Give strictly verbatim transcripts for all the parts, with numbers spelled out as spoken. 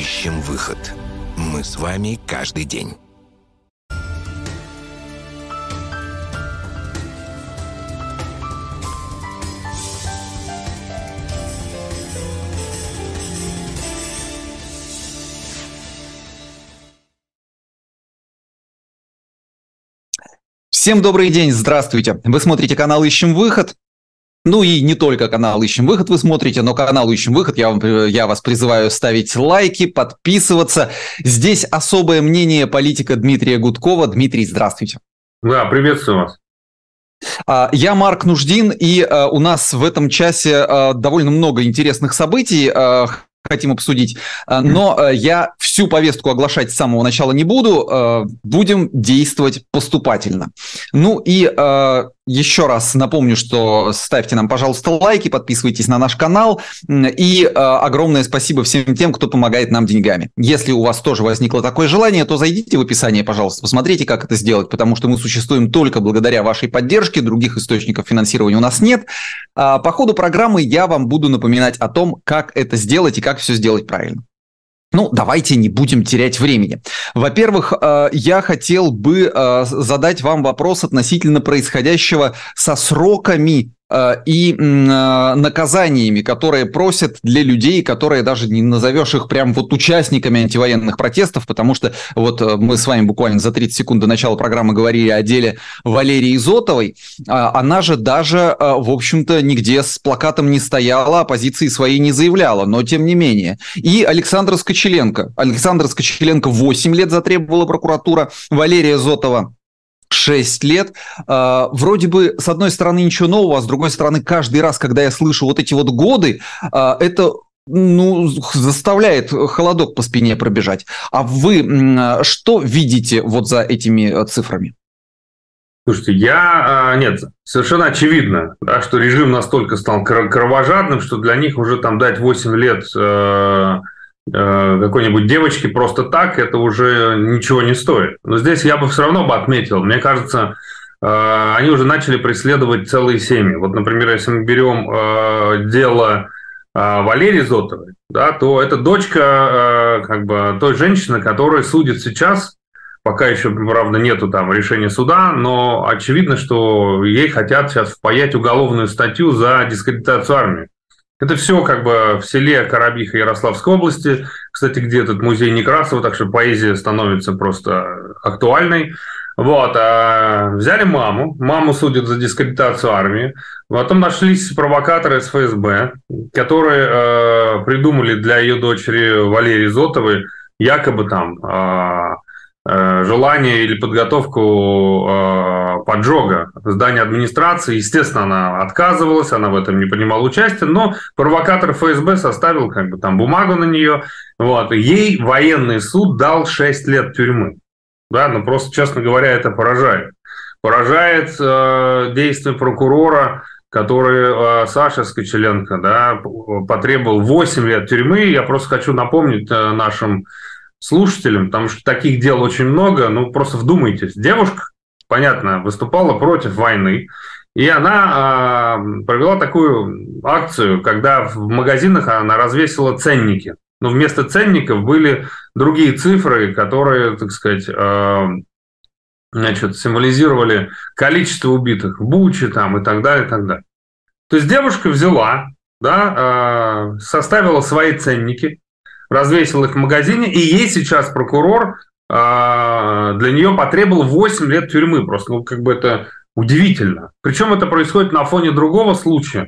ищем выход. Мы с вами каждый день. Всем добрый день, здравствуйте. Вы смотрите канал «Ищем выход». Ну и не только канал «Ищем выход» вы смотрите, но канал «Ищем выход» я, вам, я вас призываю ставить лайки, подписываться. Здесь особое мнение политика Дмитрия Гудкова. Дмитрий, здравствуйте. Да, приветствую вас. Я Марк Нуждин, и у нас в этом часе довольно много интересных событий хотим обсудить, но я всю повестку оглашать с самого начала не буду, будем действовать поступательно. Ну и еще раз напомню, что ставьте нам, пожалуйста, лайки, подписывайтесь на наш канал, и огромное спасибо всем тем, кто помогает нам деньгами. Если у вас тоже возникло такое желание, то зайдите в описание, пожалуйста, посмотрите, как это сделать, потому что мы существуем только благодаря вашей поддержке, других источников финансирования у нас нет. По ходу программы я вам буду напоминать о том, как это сделать и как все сделать правильно. Ну, давайте не будем терять времени. Во-первых, я хотел бы задать вам вопрос относительно происходящего со сроками и наказаниями, которые просят для людей, которые даже не назовешь их прям вот участниками антивоенных протестов, потому что вот мы с вами буквально за тридцать секунд до начала программы говорили о деле Валерии Изотовой. Она же даже, в общем-то, нигде с плакатом не стояла, оппозиции своей не заявляла, но тем не менее. И Александра Скочеленко. Александра Скочеленко восемь лет затребовала прокуратура, Валерия Изотова шесть лет. Вроде бы, с одной стороны, ничего нового, а с другой стороны, каждый раз, когда я слышу вот эти вот годы, это, ну, заставляет холодок по спине пробежать. А вы что видите вот за этими цифрами? Слушайте, я... Нет, совершенно очевидно, да, что режим настолько стал кровожадным, что для них уже там дать восемь лет... какой-нибудь девочке просто так, это уже ничего не стоит. Но здесь я бы все равно бы отметил, мне кажется, они уже начали преследовать целые семьи. Вот, например, если мы берем дело Валерии Изотовой, да, то это дочка как бы той женщины, которая судит сейчас, пока еще, правда, нету там решения суда, но очевидно, что ей хотят сейчас впаять уголовную статью за дискредитацию армии. Это все как бы в селе Коробиха Ярославской области, кстати, где этот музей Некрасова, так что поэзия становится просто актуальной. Вот, а взяли маму, маму судят за дискредитацию армии, потом нашлись провокаторы из эф эс бэ, которые э, придумали для ее дочери Валерии Изотовой якобы там э, э, желание или подготовку э, поджога здания администрации. Естественно, она отказывалась, она в этом не принимала участия, но провокатор эф эс бэ составил как бы там бумагу на нее. Вот, ей военный суд дал шесть лет тюрьмы. Да, ну просто, честно говоря, это поражает. Поражает э, действие прокурора, который э, Саша Скочеленко, да, потребовал восемь лет тюрьмы. Я просто хочу напомнить э, нашим слушателям, потому что таких дел очень много. Ну, просто вдумайтесь. Девушка, понятно, выступала против войны, и она э, провела такую акцию, когда в магазинах она развесила ценники. Но вместо ценников были другие цифры, которые, так сказать, э, значит, символизировали количество убитых в Буче там, и так далее, и так далее. То есть девушка взяла, да, э, составила свои ценники, развесила их в магазине, и ей сейчас прокурор э, для нее потребовал восемь лет тюрьмы. Просто, ну, как бы это удивительно. Причем это происходит на фоне другого случая,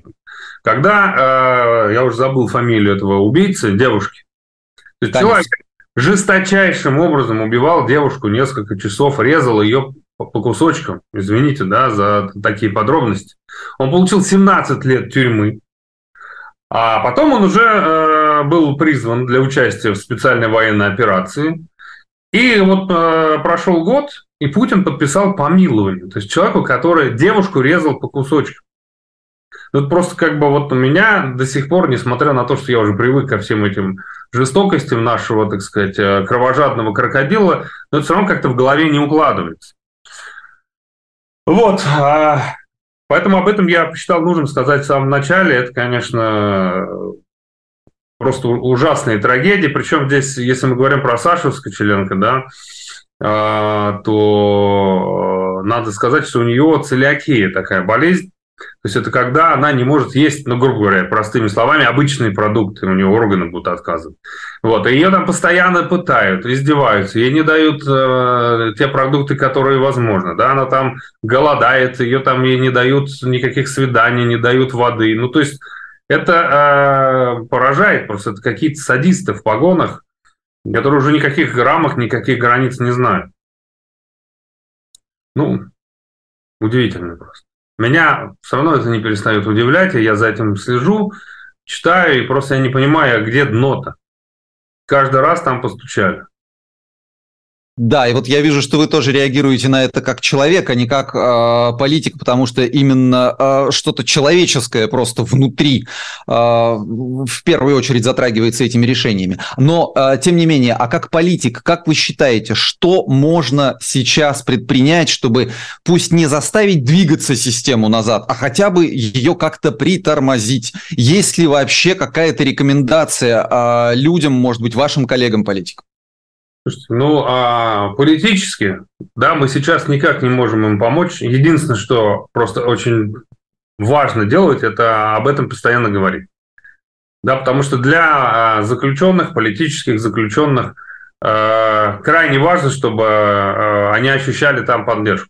когда, э, я уже забыл фамилию этого убийцы, девушки. То есть человек жесточайшим образом убивал девушку несколько часов, резал ее по кусочкам. Извините, да, за такие подробности. Он получил семнадцать лет тюрьмы. А потом он уже э, был призван для участия в специальной военной операции. И вот э, прошел год, и Путин подписал помилование. То есть человеку, который девушку резал по кусочкам. Вот просто как бы вот у меня до сих пор, несмотря на то, что я уже привык ко всем этим жестокостям нашего, так сказать, кровожадного крокодила, но это все равно как-то в голове не укладывается. Вот. Поэтому об этом я посчитал нужным сказать в самом начале. Это, конечно, просто ужасные трагедии. Причем здесь, если мы говорим про Сашу Скочеленко, да, то надо сказать, что у нее целиакия, такая болезнь. То есть это когда она не может есть, ну, грубо говоря, простыми словами, обычные продукты, у нее органы будут отказывать. Вот. И ее там постоянно пытают, издеваются, ей не дают э, те продукты, которые возможны. Да? Она там голодает, ее там ей не дают никаких свиданий, не дают воды. Ну, то есть это э, поражает просто. Это какие-то садисты в погонах, которые уже никаких рамок, никаких границ не знают. Ну, удивительно просто. Меня все равно это не перестает удивлять, и я за этим слежу, читаю, и просто я не понимаю, а где дно-то. Каждый раз там постучали. Да, и вот я вижу, что вы тоже реагируете на это как человек, а не как э, политик, потому что именно э, что-то человеческое просто внутри э, в первую очередь затрагивается этими решениями. Но, э, тем не менее, а как политик, как вы считаете, что можно сейчас предпринять, чтобы пусть не заставить двигаться систему назад, а хотя бы ее как-то притормозить? Есть ли вообще какая-то рекомендация э, людям, может быть, вашим коллегам-политикам? Слушайте, ну, а политически, да, мы сейчас никак не можем им помочь. Единственное, что просто очень важно делать, это об этом постоянно говорить. Да, потому что для заключенных, политических заключенных, э, крайне важно, чтобы э, они ощущали там поддержку.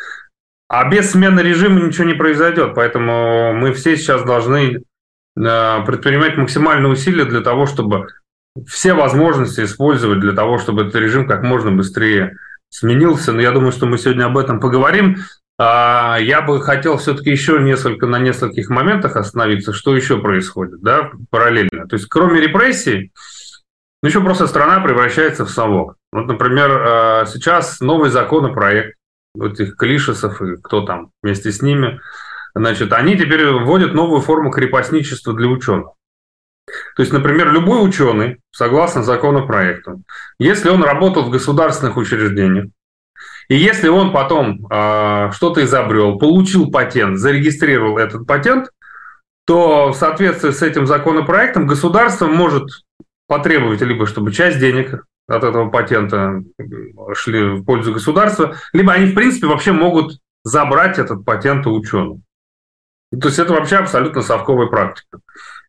А без смены режима ничего не произойдет. Поэтому мы все сейчас должны э, предпринимать максимальные усилия для того, чтобы все возможности использовать для того, чтобы этот режим как можно быстрее сменился. Но я думаю, что мы сегодня об этом поговорим. Я бы хотел все-таки еще несколько, на нескольких моментах остановиться, что еще происходит, да, параллельно. То есть кроме репрессий, еще просто страна превращается в совок. Вот, например, сейчас новый законопроект вот этих Клишесов и кто там вместе с ними, значит, они теперь вводят новую форму крепостничества для ученых. То есть, например, любой ученый, согласно законопроекту, если он работал в государственных учреждениях, и если он потом э, что-то изобрел, получил патент, зарегистрировал этот патент, то в соответствии с этим законопроектом государство может потребовать либо чтобы часть денег от этого патента шли в пользу государства, либо они, в принципе, вообще могут забрать этот патент у ученых. То есть это вообще абсолютно совковая практика.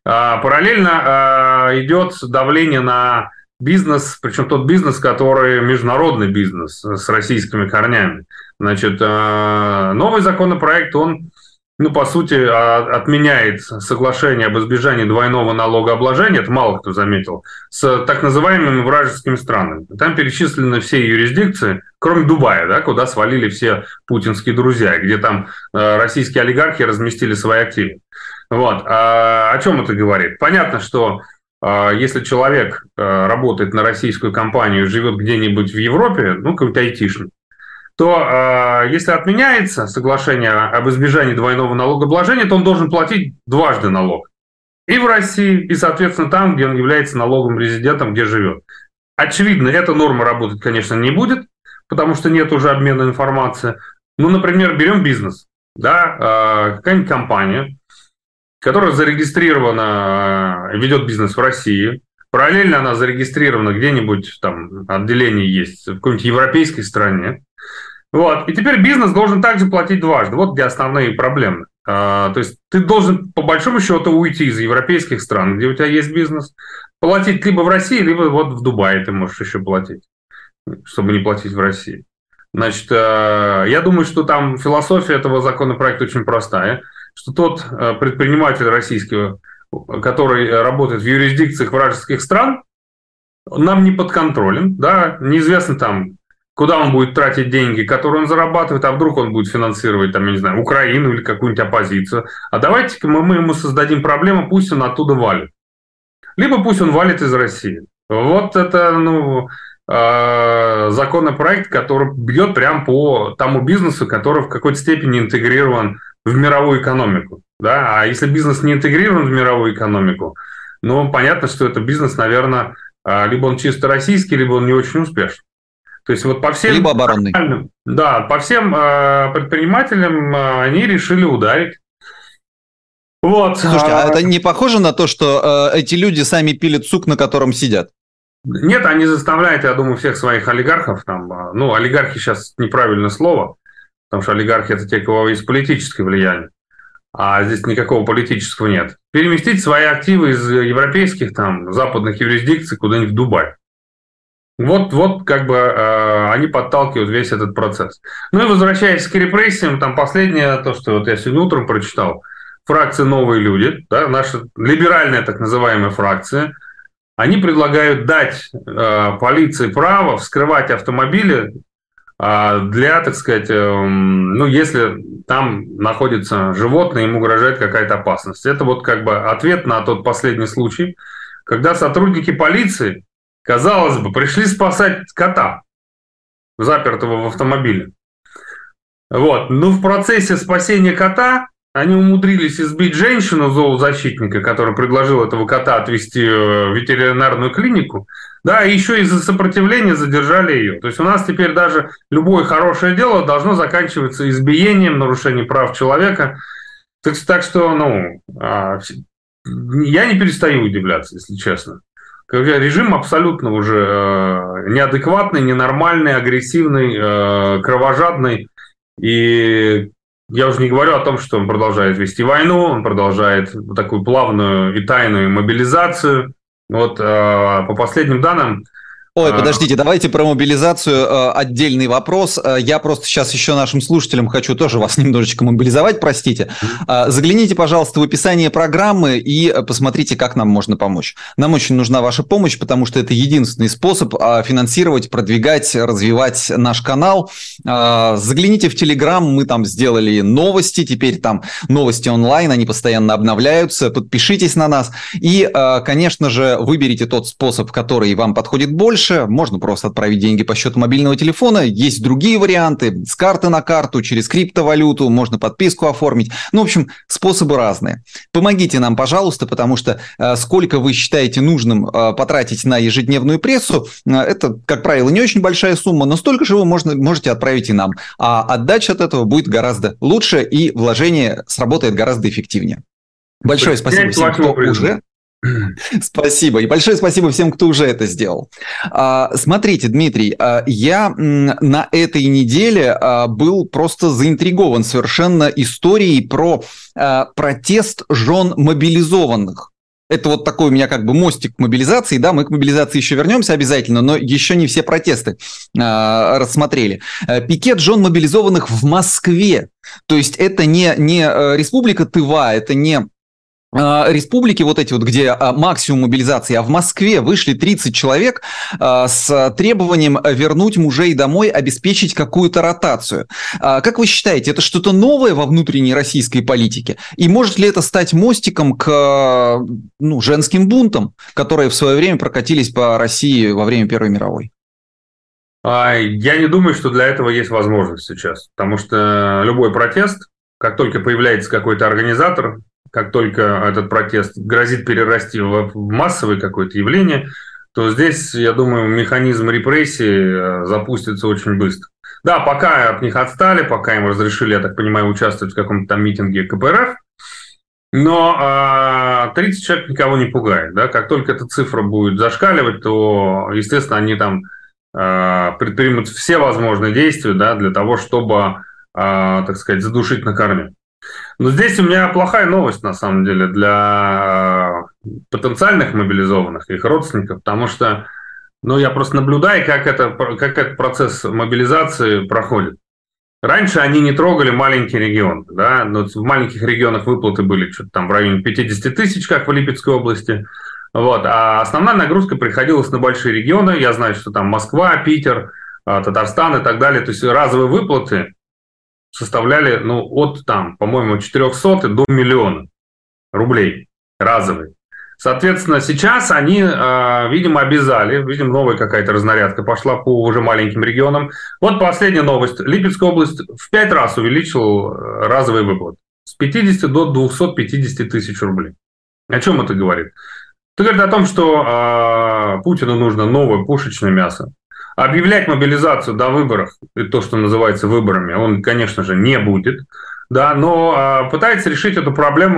Параллельно идет давление на бизнес, причем тот бизнес, который международный бизнес с российскими корнями. Значит, новый законопроект, он, ну, по сути, отменяет соглашение об избежании двойного налогообложения, это мало кто заметил, с так называемыми вражескими странами. Там перечислены все юрисдикции, кроме Дубая, да, куда свалили все путинские друзья, где там российские олигархи разместили свои активы. Вот. А о чем это говорит? Понятно, что э, если человек э, работает на российскую компанию и живет где-нибудь в Европе, ну, какой-то айтишник, то э, если отменяется соглашение об избежании двойного налогообложения, то он должен платить дважды налог. И в России, и, соответственно, там, где он является налоговым резидентом, где живет. Очевидно, эта норма работать, конечно, не будет, потому что нет уже обмена информацией. Ну, например, берем бизнес. Да, э, какая-нибудь компания, которая зарегистрирована, ведет бизнес в России. Параллельно она зарегистрирована где-нибудь, там отделение есть в какой-нибудь европейской стране. Вот. И теперь бизнес должен также платить дважды. Вот где основные проблемы. А, то есть ты должен по большому счету уйти из европейских стран, где у тебя есть бизнес, платить либо в России, либо вот в Дубае ты можешь еще платить, чтобы не платить в России. Значит, я думаю, что там философия этого законопроекта очень простая, что тот предприниматель российский, который работает в юрисдикциях вражеских стран, нам не подконтролен, да, неизвестно там, куда он будет тратить деньги, которые он зарабатывает, а вдруг он будет финансировать, там, я не знаю, Украину или какую-нибудь оппозицию. А давайте-ка мы, мы ему создадим проблему, пусть он оттуда валит. Либо пусть он валит из России. Вот это, ну, законопроект, который бьет прямо по тому бизнесу, который в какой-то степени интегрирован в мировую экономику. Да? А если бизнес не интегрирован в мировую экономику, ну, понятно, что это бизнес, наверное, либо он чисто российский, либо он не очень успешный. То есть вот по всем... Либо оборонный. Да, по всем предпринимателям они решили ударить. Вот. Слушайте, а это не похоже на то, что э, эти люди сами пилят сук, на котором сидят? Нет, они заставляют, я думаю, всех своих олигархов, там, ну, олигархи сейчас неправильное слово, потому что олигархи – это те, у кого есть политическое влияние, а здесь никакого политического нет. Переместить свои активы из европейских, там, западных юрисдикций куда-нибудь в Дубай. Вот, вот как бы э, они подталкивают весь этот процесс. Ну и возвращаясь к репрессиям, там последнее, то, что вот я сегодня утром прочитал, фракция «Новые люди», да, наша либеральная так называемая фракция, они предлагают дать э, полиции право вскрывать автомобили э, для, так сказать, э, ну, если там находится животное, ему угрожает какая-то опасность. Это вот как бы ответ на тот последний случай, когда сотрудники полиции, казалось бы, пришли спасать кота, запертого в автомобиле. Вот. Но в процессе спасения кота они умудрились избить женщину, зоозащитника, которая предложила этого кота отвезти в ветеринарную клинику, да, и еще из-за сопротивления задержали ее. То есть у нас теперь даже любое хорошее дело должно заканчиваться избиением, нарушением прав человека. Так, так что, ну, я не перестаю удивляться, если честно. Режим абсолютно уже неадекватный, ненормальный, агрессивный, кровожадный. И я уже не говорю о том, что он продолжает вести войну, он продолжает такую плавную и тайную мобилизацию. Вот по последним данным... Ой, подождите, давайте про мобилизацию э, отдельный вопрос. Я просто сейчас еще нашим слушателям хочу тоже вас немножечко мобилизовать, простите. Э, загляните, пожалуйста, в описание программы и посмотрите, как нам можно помочь. Нам очень нужна ваша помощь, потому что это единственный способ э, финансировать, продвигать, развивать наш канал. Э, загляните в Телеграм, мы там сделали новости, теперь там новости онлайн, они постоянно обновляются. Подпишитесь на нас и, э, конечно же, выберите тот способ, который вам подходит больше. Можно просто отправить деньги по счету мобильного телефона. Есть другие варианты. С карты на карту, через криптовалюту. Можно подписку оформить. Ну, в общем, способы разные. Помогите нам, пожалуйста, потому что э, сколько вы считаете нужным э, потратить на ежедневную прессу, э, это, как правило, не очень большая сумма, но столько же вы можно, можете отправить и нам. А отдача от этого будет гораздо лучше, и вложение сработает гораздо эффективнее. Большое спасибо всем, кто уже... Спасибо. И большое спасибо всем, кто уже это сделал. Смотрите, Дмитрий, я на этой неделе был просто заинтригован совершенно историей про протест жен мобилизованных. Это вот такой у меня как бы мостик к мобилизации, да, мы к мобилизации еще вернемся обязательно, но еще не все протесты э, рассмотрели. Пикет жен мобилизованных в Москве, то есть это не, не Республика Тыва, это не республики вот эти вот, где максимум мобилизации, а в Москве вышли тридцать человек с требованием вернуть мужей домой, обеспечить какую-то ротацию. Как вы считаете, это что-то новое во внутренней российской политике? И может ли это стать мостиком к, ну, женским бунтам, которые в свое время прокатились по России во время Первой мировой? Я не думаю, что для этого есть возможность сейчас, потому что любой протест, как только появляется какой-то организатор, как только этот протест грозит перерасти в массовое какое-то явление, то здесь, я думаю, механизм репрессии запустится очень быстро. Да, пока от них отстали, пока им разрешили, я так понимаю, участвовать в каком-то там митинге ка пэ эр эф, но тридцать человек никого не пугает. Да? Как только эта цифра будет зашкаливать, то, естественно, они там предпримут все возможные действия, да, для того, чтобы, так сказать, задушить на корню. Но здесь у меня плохая новость, на самом деле, для потенциальных мобилизованных и их родственников, потому что, ну, я просто наблюдаю, как, это, как этот процесс мобилизации проходит. Раньше они не трогали маленькие регионы, да, но в маленьких регионах выплаты были что-то там в районе пятьдесят тысяч, как в Липецкой области, вот, а основная нагрузка приходилась на большие регионы, я знаю, что там Москва, Питер, Татарстан и так далее, то есть разовые выплаты составляли, ну, от там, по-моему, четырехсот до миллиона рублей разовые. Соответственно, сейчас они, э, видимо, обязали, видимо, новая какая-то разнарядка пошла по уже маленьким регионам. Вот последняя новость. Липецкая область в пять раз увеличила разовые выплаты. С пятидесяти до двухсот пятидесяти тысяч рублей. О чем это говорит? Это говорит о том, что э, Путину нужно новое пушечное мясо. Объявлять мобилизацию до выборов, то, что называется выборами, он, конечно же, не будет, да, но э, пытается решить эту проблему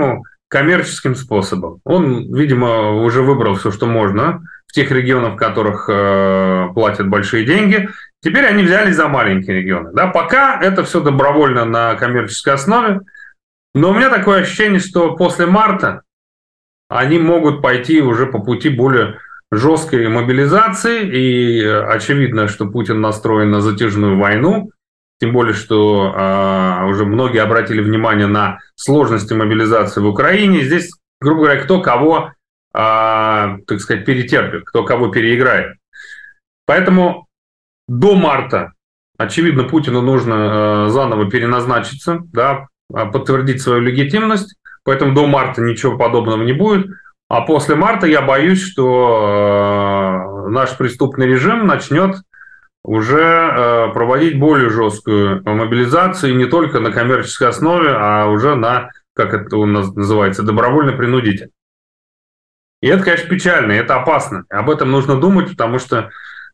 коммерческим способом. Он, видимо, уже выбрал все, что можно в тех регионах, в которых э, платят большие деньги. Теперь они взялись за маленькие регионы. Да, пока это все добровольно на коммерческой основе, но у меня такое ощущение, что после марта они могут пойти уже по пути более жесткой мобилизации, и очевидно, что Путин настроен на затяжную войну, тем более, что э, уже многие обратили внимание на сложности мобилизации в Украине. Здесь, грубо говоря, кто кого, э, так сказать, перетерпит, кто кого переиграет. Поэтому до марта, очевидно, Путину нужно э, заново переназначиться, да, подтвердить свою легитимность, поэтому до марта ничего подобного не будет. А после марта я боюсь, что э, наш преступный режим начнет уже э, проводить более жесткую мобилизацию, не только на коммерческой основе, а уже на, как это у нас называется, добровольно-принудительно. И это, конечно, печально, и это опасно. Об этом нужно думать, потому что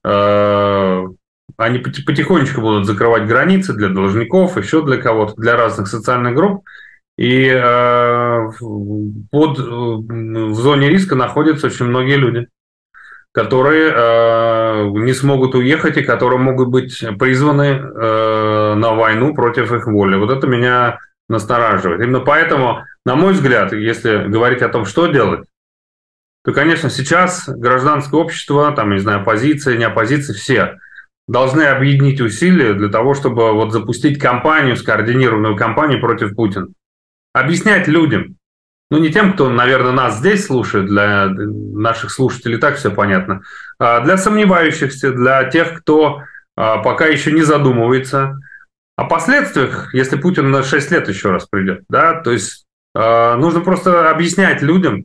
э, они потихонечку будут закрывать границы для должников, еще для кого-то, для разных социальных групп. И э, под, в зоне риска находятся очень многие люди, которые э, не смогут уехать и которые могут быть призваны э, на войну против их воли. Вот это меня настораживает. Именно поэтому, на мой взгляд, если говорить о том, что делать, то, конечно, сейчас гражданское общество, там, не знаю, оппозиция, не оппозиция, все должны объединить усилия для того, чтобы вот запустить кампанию, скоординированную кампанию против Путина. Объяснять людям, ну не тем, кто, наверное, нас здесь слушает, для наших слушателей так все понятно, а для сомневающихся, для тех, кто пока еще не задумывается о последствиях, если Путин на шесть лет еще раз придет. Да? То есть нужно просто объяснять людям,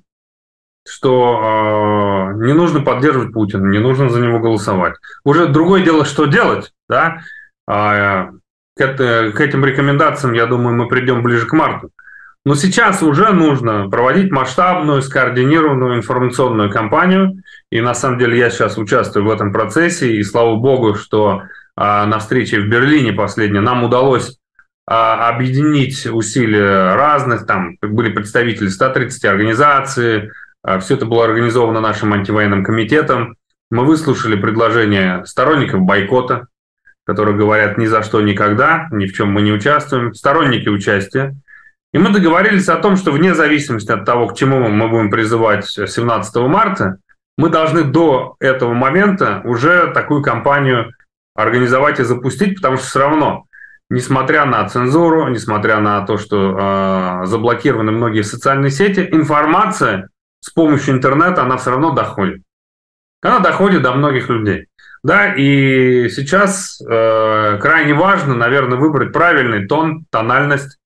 что не нужно поддерживать Путина, не нужно за него голосовать. Уже другое дело, что делать, да? К этим рекомендациям, я думаю, мы придем ближе к марту. Но сейчас уже нужно проводить масштабную, скоординированную информационную кампанию. И на самом деле я сейчас участвую в этом процессе. И слава богу, что а, на встрече в Берлине последней нам удалось а, объединить усилия разных. Там были представители ста тридцати организаций. А, все это было организовано нашим антивоенным комитетом. Мы выслушали предложения сторонников бойкота, которые говорят ни за что, никогда, ни в чем мы не участвуем. Сторонники участия. И мы договорились о том, что вне зависимости от того, к чему мы будем призывать семнадцатого марта, мы должны до этого момента уже такую кампанию организовать и запустить, потому что все равно, несмотря на цензуру, несмотря на то, что э, заблокированы многие социальные сети, информация с помощью интернета, она все равно доходит. Она доходит до многих людей. Да, и сейчас э, крайне важно, наверное, выбрать правильный тон, тональность.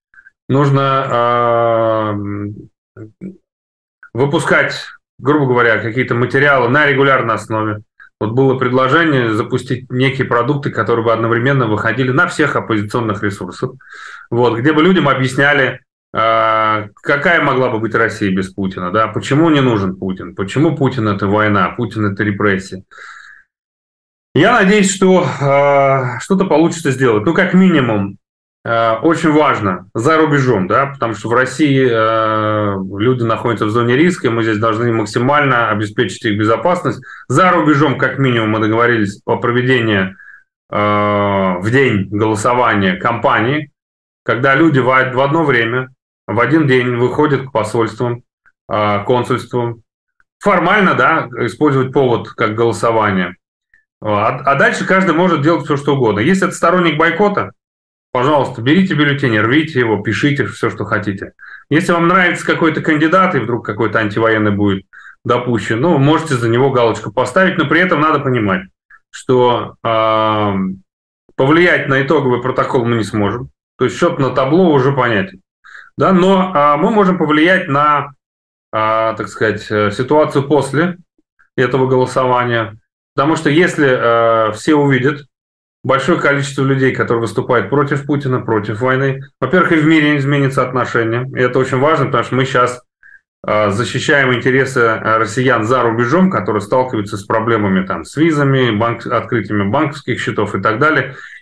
Нужно э, выпускать, грубо говоря, какие-то материалы на регулярной основе. Вот было предложение запустить некие продукты, которые бы одновременно выходили на всех оппозиционных ресурсах, вот, где бы людям объясняли, э, какая могла бы быть Россия без Путина, да, почему не нужен Путин, почему Путин – это война, Путин – это репрессия. Я надеюсь, что э, что-то получится сделать. Ну, как минимум, очень важно за рубежом, да, потому что в России э, люди находятся в зоне риска, и мы здесь должны максимально обеспечить их безопасность. За рубежом, как минимум, мы договорились о проведении э, в день голосования кампании, когда люди в, в одно время, в один день выходят к посольствам, э, консульствам. Формально, да, использовать повод как голосование. А, а дальше каждый может делать все, что угодно. Если это сторонник бойкота, пожалуйста, берите бюллетень, рвите его, пишите все, что хотите. Если вам нравится какой-то кандидат, и вдруг какой-то антивоенный будет допущен, ну, можете за него галочку поставить, но при этом надо понимать, что э, повлиять на итоговый протокол мы не сможем. То есть счет на табло уже понятен. Да? Но э, мы можем повлиять на, э, так сказать, ситуацию после этого голосования. Потому что если э, все увидят, большое количество людей, которые выступают против Путина, против войны. Во-первых, и в мире изменится отношение. И это очень важно, потому что мы сейчас э, защищаем интересы россиян за рубежом, которые сталкиваются с проблемами там, с визами, банк, открытиями банковских счетов и так далее.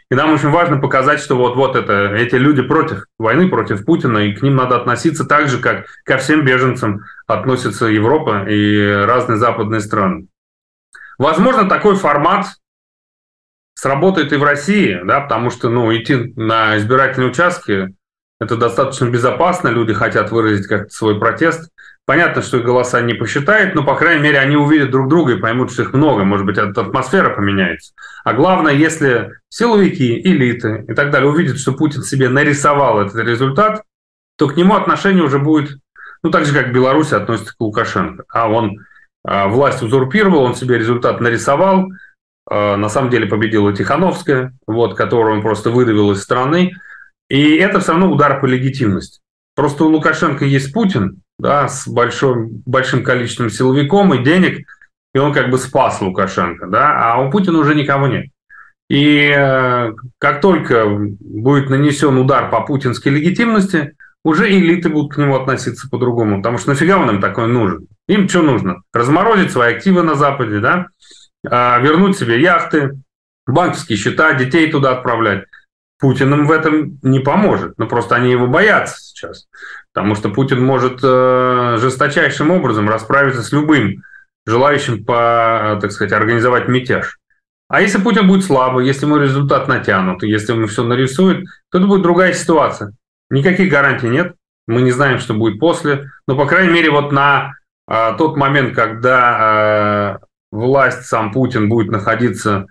И нам очень важно показать, что вот, вот это, эти люди против войны, против Путина, и к ним надо относиться так же, как ко всем беженцам относится Европа и разные западные страны. Возможно, такой формат сработает и в России, да, потому что ну, идти на избирательные участки – это достаточно безопасно, люди хотят выразить как-то свой протест. Понятно, что их голоса не посчитают, но, по крайней мере, они увидят друг друга и поймут, что их много. Может быть, атмосфера поменяется. А главное, если силовики, элиты и так далее увидят, что Путин себе нарисовал этот результат, то к нему отношение уже будет, ну, так же, как Беларусь относится к Лукашенко. А он а, власть узурпировал, он себе результат нарисовал. А, на самом деле победила Тихановская, вот, которую он просто выдавил из страны. И это все равно удар по легитимности. Просто у Лукашенко есть Путин, да, с большим, большим количеством силовиков и денег, и он как бы спас Лукашенко, да, а у Путина уже никого нет. И э, как только будет нанесен удар по путинской легитимности, уже элиты будут к нему относиться по-другому, потому что нафига он им такой нужен? Им что нужно? Разморозить свои активы на Западе, да, э, вернуть себе яхты, банковские счета, детей туда отправлять. Путин им в этом не поможет, но просто они его боятся сейчас, потому что Путин может э, жесточайшим образом расправиться с любым желающим, по, так сказать, организовать мятеж. А если Путин будет слабый, если ему результат натянут, если ему все нарисует, то это будет другая ситуация. Никаких гарантий нет, мы не знаем, что будет после, но, по крайней мере, вот на э, тот момент, когда э, власть, сам Путин будет находиться...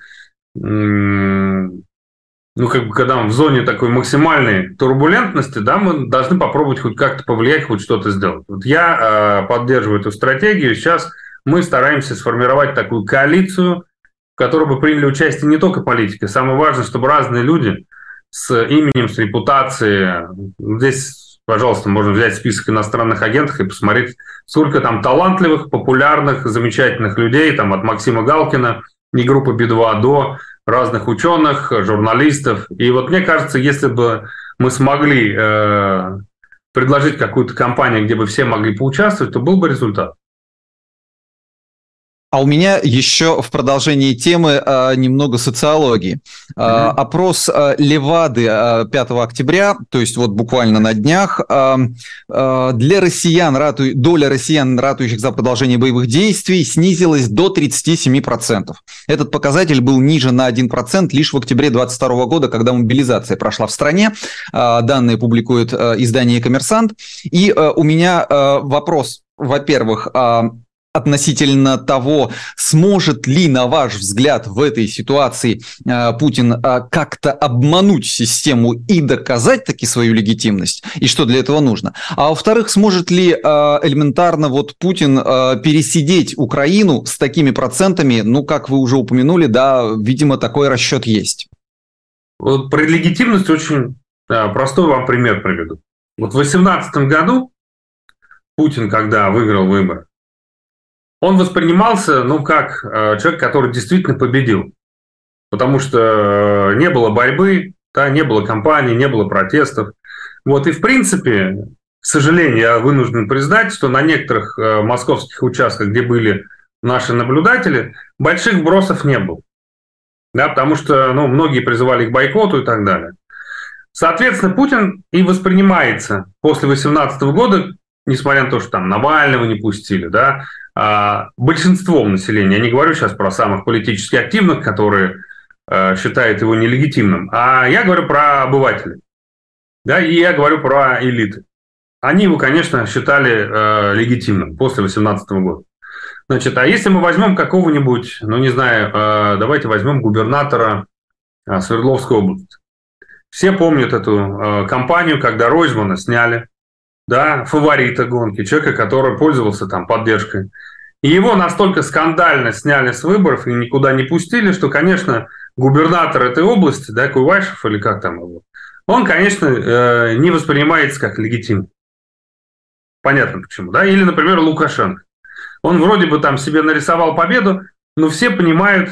Э, ну, как бы, когда мы в зоне такой максимальной турбулентности, да, мы должны попробовать хоть как-то повлиять, хоть что-то сделать. Вот я э, поддерживаю эту стратегию. Сейчас мы стараемся сформировать такую коалицию, в которой бы приняли участие не только политики. Самое важное, чтобы разные люди с именем, с репутацией. Здесь, пожалуйста, можно взять список иностранных агентов и посмотреть, сколько там талантливых, популярных, замечательных людей, там от Максима Галкина и группы Би два до разных ученых, журналистов. И вот мне кажется, если бы мы смогли э, предложить какую-то кампанию, где бы все могли поучаствовать, то был бы результат. А у меня еще в продолжении темы а, немного социологии. А, mm-hmm. Опрос а, Левады а, пятого октября, то есть вот буквально на днях, а, а, для россиян, рату... доля россиян, ратующих за продолжение боевых действий, снизилась до тридцать семь процентов. Этот показатель был ниже на один процент лишь в октябре двадцать второго года, когда мобилизация прошла в стране. А, данные публикует а, издание «Коммерсант». И а, у меня а, вопрос, во-первых, а, относительно того, сможет ли, на ваш взгляд, в этой ситуации э, Путин э, как-то обмануть систему и доказать таки свою легитимность, и что для этого нужно. А во-вторых, сможет ли э, элементарно вот Путин э, пересидеть Украину с такими процентами, ну, как вы уже упомянули, да, видимо, такой расчет есть. Вот про легитимность очень да, простой вам пример приведу. Вот в две тысячи восемнадцатом году Путин, когда выиграл выборы, он воспринимался, ну, как э, человек, который действительно победил. Потому что э, не было борьбы, да, не было кампаний, не было протестов. Вот, и, в принципе, к сожалению, я вынужден признать, что на некоторых э, московских участках, где были наши наблюдатели, больших вбросов не было. Да, потому что ну, многие призывали к бойкоту и так далее. Соответственно, Путин и воспринимается после две тысячи восемнадцатого года, несмотря на то, что там Навального не пустили, да, большинством населения, я не говорю сейчас про самых политически активных, которые э, считают его нелегитимным, а я говорю про обывателей, да, и я говорю про элиты. Они его, конечно, считали э, легитимным после две тысячи восемнадцатого года. Значит, а если мы возьмем какого-нибудь, ну не знаю, э, давайте возьмем губернатора э, Свердловской области. Все помнят эту э, кампанию, когда Ройзмана сняли, да, фаворита гонки, человека, который пользовался там поддержкой. И его настолько скандально сняли с выборов и никуда не пустили, что, конечно, губернатор этой области, да, Куйвашев или как там его, он, конечно, не воспринимается как легитимный. Понятно почему, да? Или, например, Лукашенко. Он вроде бы там себе нарисовал победу, но все понимают,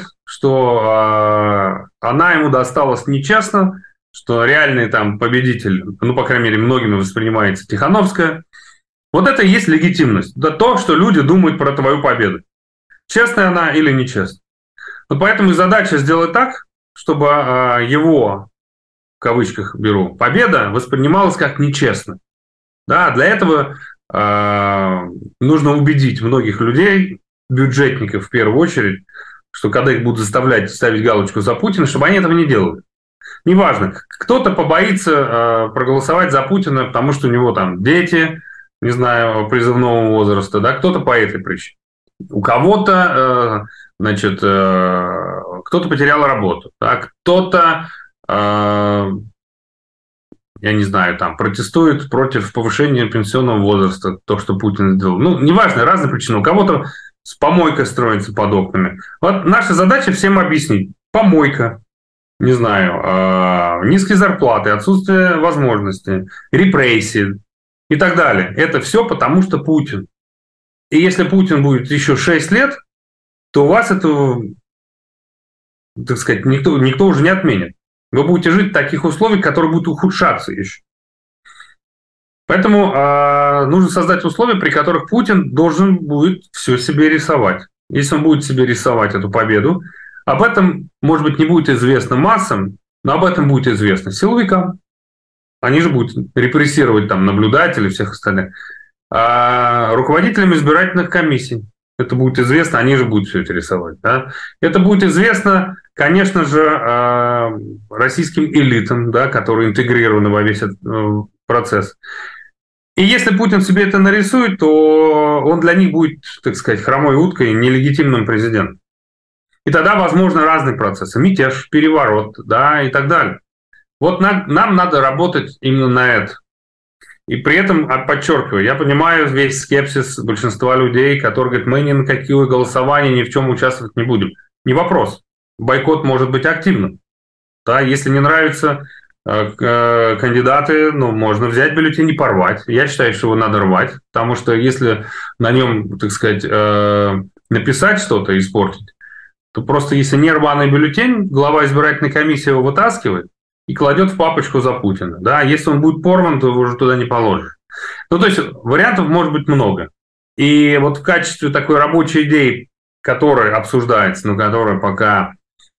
что она ему досталась нечестно, что реальный там победитель, ну, по крайней мере, многими воспринимается Тихановская. Вот это и есть легитимность. Да то, что люди думают про твою победу. Честная она или нечестная. Вот поэтому и задача сделать так, чтобы его, в кавычках беру, победа воспринималась как нечестно. Да, для этого нужно убедить многих людей, бюджетников в первую очередь, что когда их будут заставлять ставить галочку за Путина, чтобы они этого не делали. Неважно, кто-то побоится э, проголосовать за Путина, потому что у него там дети, не знаю, призывного возраста, да, кто-то по этой причине. У кого-то, э, значит, э, кто-то потерял работу, да, кто-то, э, я не знаю, там, протестует против повышения пенсионного возраста, то, что Путин сделал. Ну, неважно, разные причины. У кого-то с помойкой строится под окнами. Вот наша задача всем объяснить. Помойка. Не знаю, э, низкие зарплаты, отсутствие возможностей, репрессии и так далее. Это все потому, что Путин. И если Путин будет еще шесть лет, то у вас это, так сказать, никто, никто уже не отменит. Вы будете жить в таких условиях, которые будут ухудшаться еще. Поэтому э, нужно создать условия, при которых Путин должен будет все себе рисовать. Если он будет себе рисовать эту победу, об этом, может быть, не будет известно массам, но об этом будет известно силовикам. Они же будут репрессировать там наблюдателей и всех остальных. А руководителям избирательных комиссий это будет известно, они же будут все это рисовать. Да? Это будет известно, конечно же, российским элитам, да, которые интегрированы во весь этот процесс. И если Путин себе это нарисует, то он для них будет, так сказать, хромой уткой, нелегитимным президентом. И тогда возможны разные процессы. Мятеж, переворот, да, и так далее. Вот нам, нам надо работать именно на это. И при этом, подчеркиваю, я понимаю весь скепсис большинства людей, которые говорят, мы ни на какие голосования ни в чем участвовать не будем. Не вопрос. Бойкот может быть активным. Да, если не нравятся э, кандидаты, ну, можно взять бюллетень и порвать. Я считаю, что его надо рвать, потому что если на нем, так сказать, э, написать что-то и испортить, то просто если не рваный бюллетень, глава избирательной комиссии его вытаскивает и кладет в папочку за Путина. Да? Если он будет порван, то его уже туда не положишь. Ну, то есть вариантов может быть много. И вот в качестве такой рабочей идеи, которая обсуждается, но которая пока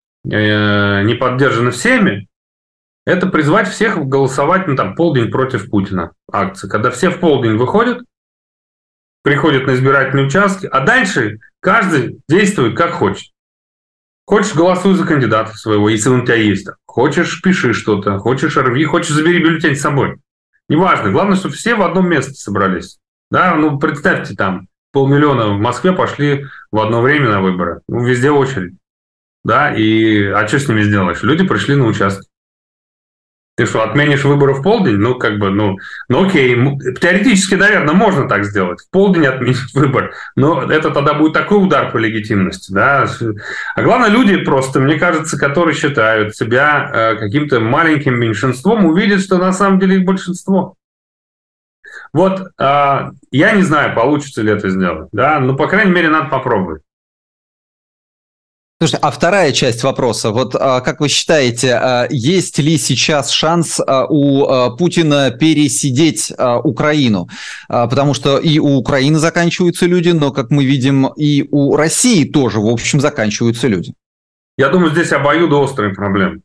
э, не поддержана всеми, это призвать всех голосовать, ну, там, полдень против Путина акция. Когда все в полдень выходят, приходят на избирательные участки, а дальше каждый действует как хочет. Хочешь, голосуй за кандидата своего, если он у тебя есть. Хочешь, пиши что-то. Хочешь, рви. Хочешь, забери бюллетень с собой. Неважно. Главное, чтобы все в одном месте собрались. Да, ну, представьте, там полмиллиона в Москве пошли в одно время на выборы. Ну, везде очередь. Да, и... А что с ними сделаешь? Люди пришли на участок. Ты что, отменишь выборы в полдень? Ну, как бы, ну, ну окей. Теоретически, наверное, можно так сделать. В полдень отменить выбор. Но это тогда будет такой удар по легитимности. Да? А главное, люди просто, мне кажется, которые считают себя э, каким-то маленьким меньшинством, увидят, что на самом деле их большинство. Вот, э, я не знаю, получится ли это сделать. Да? Но, по крайней мере, надо попробовать. Слушайте, а вторая часть вопроса. Вот как вы считаете, есть ли сейчас шанс у Путина пересидеть Украину? Потому что и у Украины заканчиваются люди, но, как мы видим, и у России тоже, в общем, заканчиваются люди. Я думаю, здесь обоюдоострые проблемы.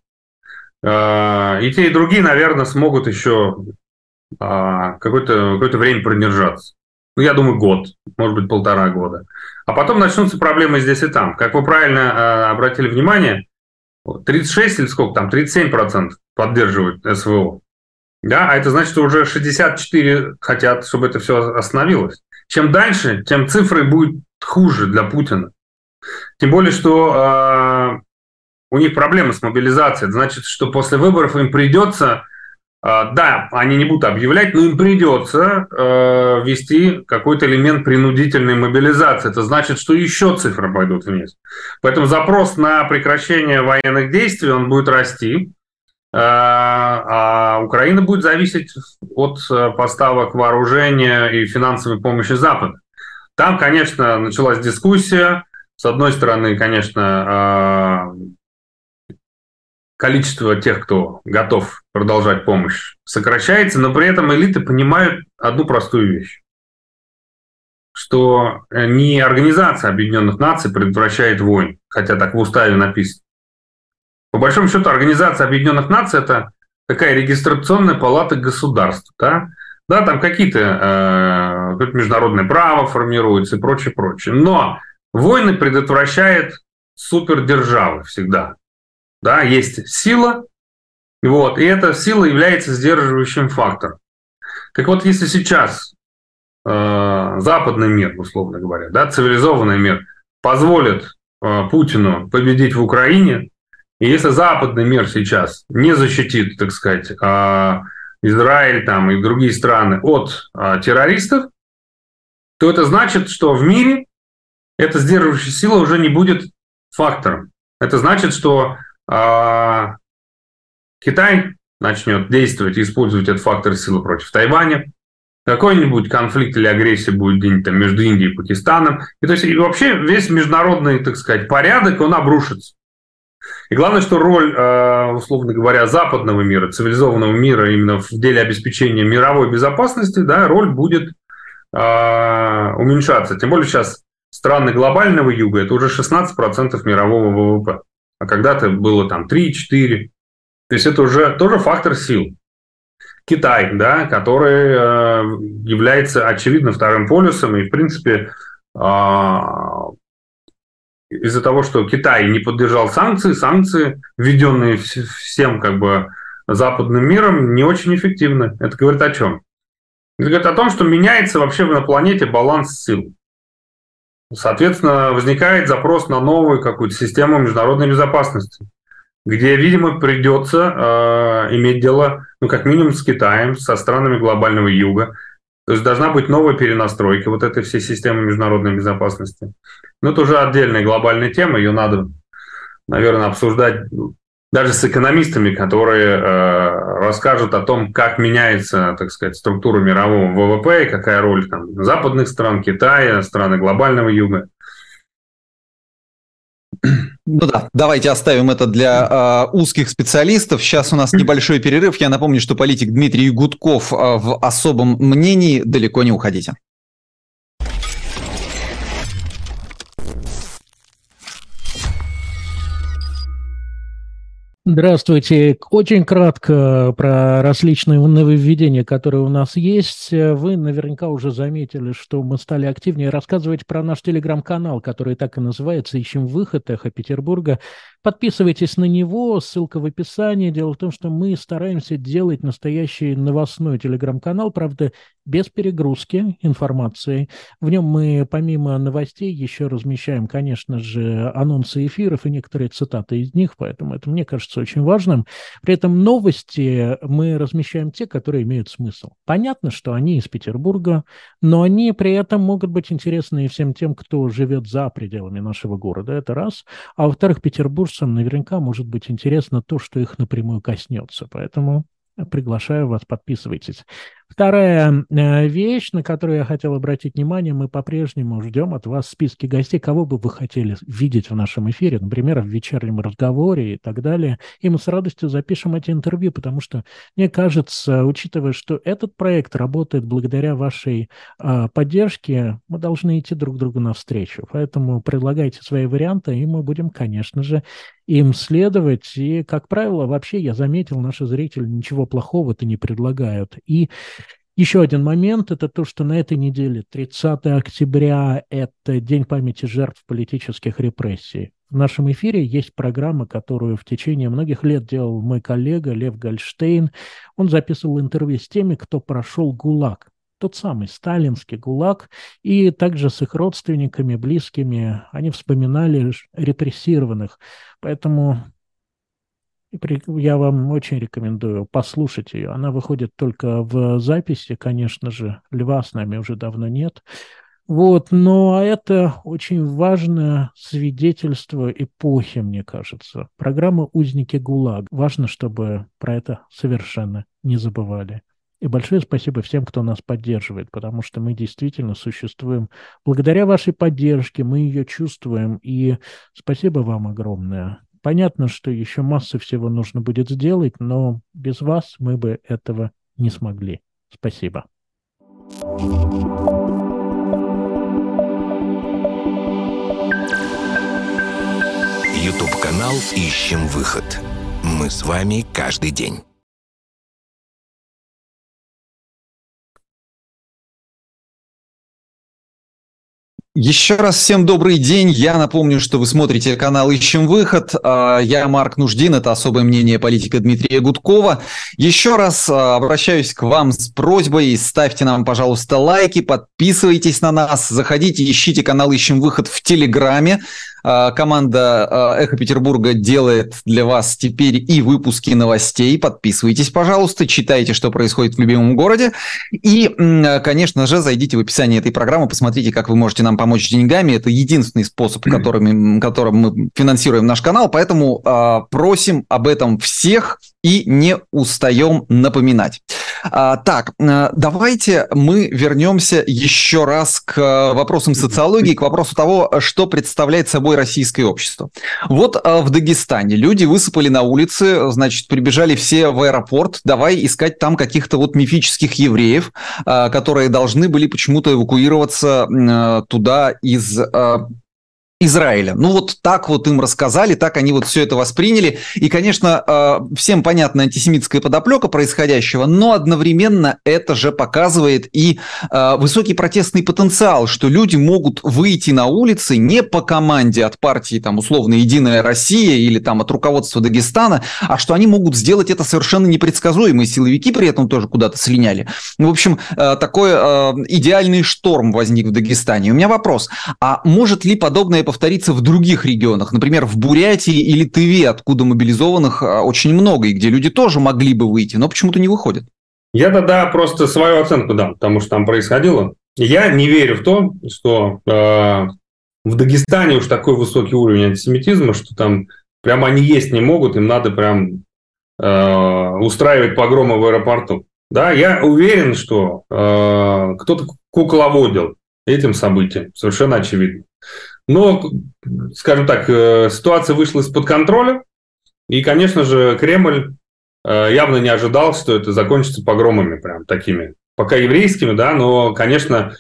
И те, и другие, наверное, смогут еще какое-то, какое-то время продержаться. Ну, я думаю, год, может быть, полтора года. А потом начнутся проблемы здесь и там. Как вы правильно э, обратили внимание, тридцать шесть или сколько там, тридцать семь процентов поддерживают СВО. Да? А это значит, что уже шестьдесят четыре хотят, чтобы это все остановилось. Чем дальше, тем цифры будут хуже для Путина. Тем более, что э, у них проблемы с мобилизацией. Это значит, что после выборов им придется... Да, они не будут объявлять, но им придется э, ввести какой-то элемент принудительной мобилизации. Это значит, что еще цифры пойдут вниз. Поэтому запрос на прекращение военных действий, он будет расти, э, а Украина будет зависеть от поставок вооружения и финансовой помощи Запада. Там, конечно, началась дискуссия. С одной стороны, конечно, э, количество тех, кто готов продолжать помощь, сокращается, но при этом элиты понимают одну простую вещь, что не Организация Объединенных Наций предотвращает войн, хотя так в уставе написано, По большому счету, Организация Объединенных Наций – это такая регистрационная палата государств. Да, да там какие-то э, международное право формируется и прочее, прочее. Но войны предотвращает супердержавы всегда. Да, есть сила, вот, и эта сила является сдерживающим фактором. Так вот, если сейчас э, западный мир, условно говоря, да, цивилизованный мир позволит э, Путину победить в Украине, и если западный мир сейчас не защитит, так сказать, э, Израиль там, и другие страны от э, террористов, то это значит, что в мире эта сдерживающая сила уже не будет фактором. Это значит, что э, Китай начнет действовать и использовать этот фактор силы против Тайваня, какой-нибудь конфликт или агрессия будет где-нибудь там между Индией и Пакистаном. И, то есть, и вообще весь международный, так сказать, порядок, он обрушится. И главное, что роль, условно говоря, западного мира, цивилизованного мира именно в деле обеспечения мировой безопасности, да, роль будет уменьшаться. Тем более сейчас страны глобального юга – это уже шестнадцать процентов мирового ВВП. А когда-то было там три-четыре. То есть это уже тоже фактор сил. Китай, да, который э, является, очевидно, вторым полюсом. И, в принципе, э, из-за того, что Китай не поддержал санкции, санкции, введенные всем как бы западным миром, не очень эффективны. Это говорит о чем? Это говорит о том, что меняется вообще на планете баланс сил. Соответственно, возникает запрос на новую какую-то систему международной безопасности, где, видимо, придется э, иметь дело, ну, как минимум, с Китаем, со странами глобального юга. То есть должна быть новая перенастройка вот этой всей системы международной безопасности. Но это уже отдельная глобальная тема, ее надо, наверное, обсуждать даже с экономистами, которые э, расскажут о том, как меняется, так сказать, структура мирового ВВП, и какая роль там западных стран, Китая, страны глобального юга. Ну да, давайте оставим это для э, узких специалистов. Сейчас у нас небольшой перерыв. Я напомню, что политик Дмитрий Гудков э, в особом мнении. Далеко не уходите. Здравствуйте. Очень кратко про различные нововведения, которые у нас есть. Вы наверняка уже заметили, что мы стали активнее рассказывать про наш телеграм-канал, который так и называется «Ищем выход. Эхо Петербурга». Подписывайтесь на него, ссылка в описании. Дело в том, что мы стараемся делать настоящий новостной телеграм-канал, правда, без перегрузки информации. В нем мы, помимо новостей, еще размещаем, конечно же, анонсы эфиров и некоторые цитаты из них, поэтому это, мне кажется, очень важным. При этом новости мы размещаем те, которые имеют смысл. Понятно, что они из Петербурга, но они при этом могут быть интересны и всем тем, кто живет за пределами нашего города. Это раз. А во-вторых, петербуржцам наверняка может быть интересно то, что их напрямую коснется. Поэтому приглашаю вас, подписывайтесь. Вторая вещь, на которую я хотел обратить внимание, мы по-прежнему ждем от вас списки гостей, кого бы вы хотели видеть в нашем эфире, например, в вечернем разговоре и так далее. И мы с радостью запишем эти интервью, потому что, мне кажется, учитывая, что этот проект работает благодаря вашей э, поддержке, мы должны идти друг другу навстречу. Поэтому предлагайте свои варианты, и мы будем, конечно же, им следовать. И, как правило, вообще, я заметил, наши зрители ничего плохого-то не предлагают. И еще один момент – это то, что на этой неделе, тридцатого октября, это День памяти жертв политических репрессий. В нашем эфире есть программа, которую в течение многих лет делал мой коллега Лев Гольштейн. Он записывал интервью с теми, кто прошел ГУЛАГ. Тот самый сталинский ГУЛАГ, и также с их родственниками, близкими. Они вспоминали репрессированных. Поэтому я вам очень рекомендую послушать ее. Она выходит только в записи, конечно же. Льва с нами уже давно нет. Вот, но это очень важное свидетельство эпохи, мне кажется. Программа «Узники ГУЛАГ». Важно, чтобы про это совершенно не забывали. И большое спасибо всем, кто нас поддерживает, потому что мы действительно существуем благодаря вашей поддержке, мы ее чувствуем, и спасибо вам огромное. Понятно, что еще масса всего нужно будет сделать, но без вас мы бы этого не смогли. Спасибо. Ютуб-канал «Ищем выход». Мы с вами каждый день. Еще раз всем добрый день. Я напомню, что вы смотрите канал «Ищем выход». Я Марк Нуждин, это особое мнение политика Дмитрия Гудкова. Еще раз обращаюсь к вам с просьбой. Ставьте нам, пожалуйста, лайки, подписывайтесь на нас, заходите, ищите канал «Ищем выход» в Телеграме. Команда «Эхо Петербурга» делает для вас теперь и выпуски новостей. Подписывайтесь, пожалуйста, читайте, что происходит в любимом городе. И, конечно же, зайдите в описание этой программы, посмотрите, как вы можете нам помочь деньгами. Это единственный способ, которым, которым мы финансируем наш канал. Поэтому э, просим об этом всех и не устаем напоминать. А, так, давайте мы вернемся еще раз к вопросам социологии, к вопросу того, что представляет собой российское общество. Вот в Дагестане люди высыпали на улицы, значит, прибежали все в аэропорт, давай искать там каких-то вот мифических евреев, которые должны были почему-то эвакуироваться туда из Израиля. Ну вот так вот им рассказали, так они вот все это восприняли. И, конечно, всем понятна антисемитская подоплека происходящего, но одновременно это же показывает и высокий протестный потенциал, что люди могут выйти на улицы не по команде от партии, там, условно, «Единая Россия» или там от руководства Дагестана, а что они могут сделать это совершенно непредсказуемо, и силовики при этом тоже куда-то слиняли. В общем, такой идеальный шторм возник в Дагестане. У меня вопрос, а может ли подобное повториться в других регионах, например, в Бурятии или Тыве, откуда мобилизованных очень много, и где люди тоже могли бы выйти, но почему-то не выходят? Я тогда просто свою оценку дам, потому что там происходило. Я не верю в то, что э, в Дагестане уж такой высокий уровень антисемитизма, что там прям они есть не могут, им надо прям э, устраивать погромы в аэропорту. Да, я уверен, что э, кто-то кукловодил этим событием, совершенно очевидно. Но, скажем так, ситуация вышла из-под контроля, и, конечно же, Кремль явно не ожидал, что это закончится погромами прям такими, пока еврейскими, да, но, конечно,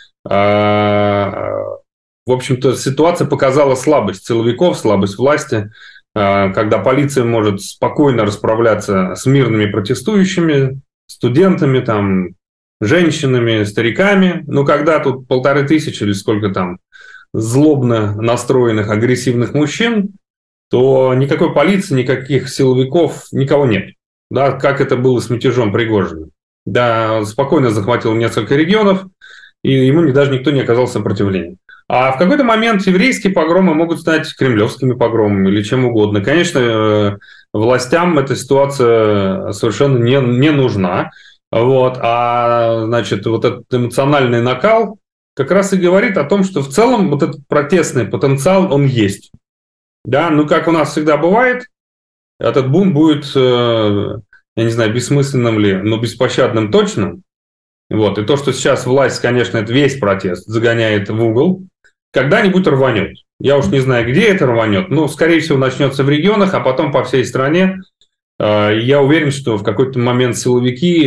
в общем-то, ситуация показала слабость силовиков, слабость власти, когда полиция может спокойно расправляться с мирными протестующими, студентами, там, женщинами, стариками, но когда тут полторы тысячи или сколько там злобно настроенных, агрессивных мужчин, то никакой полиции, никаких силовиков, никого нет. Да, как это было с мятежом Пригожина. Да, спокойно захватил несколько регионов, и ему даже никто не оказал сопротивления. А в какой-то момент еврейские погромы могут стать кремлевскими погромами или чем угодно. Конечно, властям эта ситуация совершенно не, не нужна. Вот. А, значит, вот этот эмоциональный накал как раз и говорит о том, что в целом вот этот протестный потенциал, он есть. Да, ну как у нас всегда бывает, этот бунт будет, я не знаю, бессмысленным ли, но беспощадным точно. Вот. И то, что сейчас власть, конечно, это весь протест загоняет в угол, когда-нибудь рванет. Я уж не знаю, где это рванет, но, скорее всего, начнется в регионах, а потом по всей стране. Я уверен, что в какой-то момент силовики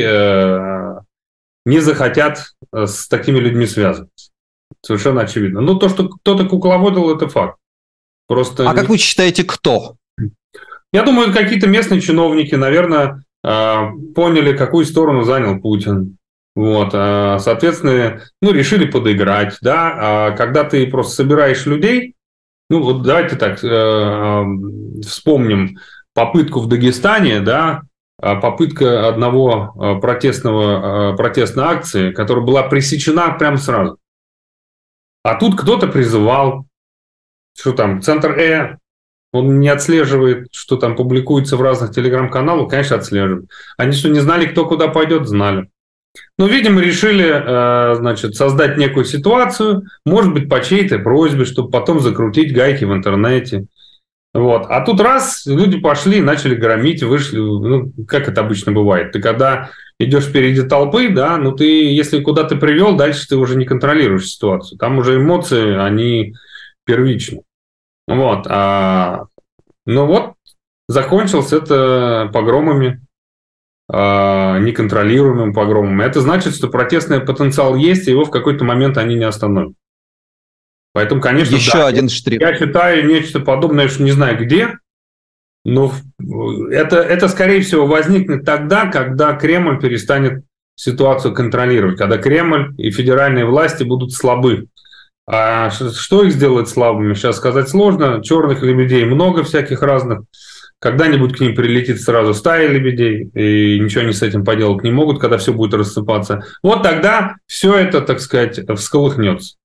не захотят с такими людьми связываться. Совершенно очевидно. Ну, то, что кто-то кукловодил, это факт. Просто... А как вы считаете, кто? Я думаю, какие-то местные чиновники, наверное, поняли, какую сторону занял Путин. Вот. Соответственно, ну, решили подыграть. Да? А когда ты просто собираешь людей, ну, вот давайте так вспомним попытку в Дагестане, да, попытка одного протестного, протестной акции, которая была пресечена прямо сразу. А тут кто-то призывал, что там, Центр Э, он не отслеживает, что там публикуется в разных телеграм-каналах, конечно, отслеживает. Они что, не знали, кто куда пойдет? Знали. Ну, видимо, решили, значит, создать некую ситуацию, может быть, по чьей-то просьбе, чтобы потом закрутить гайки в интернете. Вот. А тут раз, люди пошли, начали громить, вышли, ну, как это обычно бывает. Ты когда идешь впереди толпы, да, ну ты, если куда ты привел, дальше ты уже не контролируешь ситуацию. Там уже эмоции, они первичны. Вот. А, ну вот, закончилось это погромами, а, неконтролируемыми погромами. Это значит, что протестный потенциал есть, и его в какой-то момент они не остановят. Поэтому, конечно, Еще да, один штрих. Я считаю нечто подобное, что не знаю где, но это, это, скорее всего, возникнет тогда, когда Кремль перестанет ситуацию контролировать, когда Кремль и федеральные власти будут слабы. А что их сделает слабыми, сейчас сказать сложно. Черных лебедей много всяких разных. Когда-нибудь к ним прилетит сразу стая лебедей, и ничего они с этим поделать не могут, когда все будет рассыпаться. Вот тогда все это, так сказать, всколыхнется.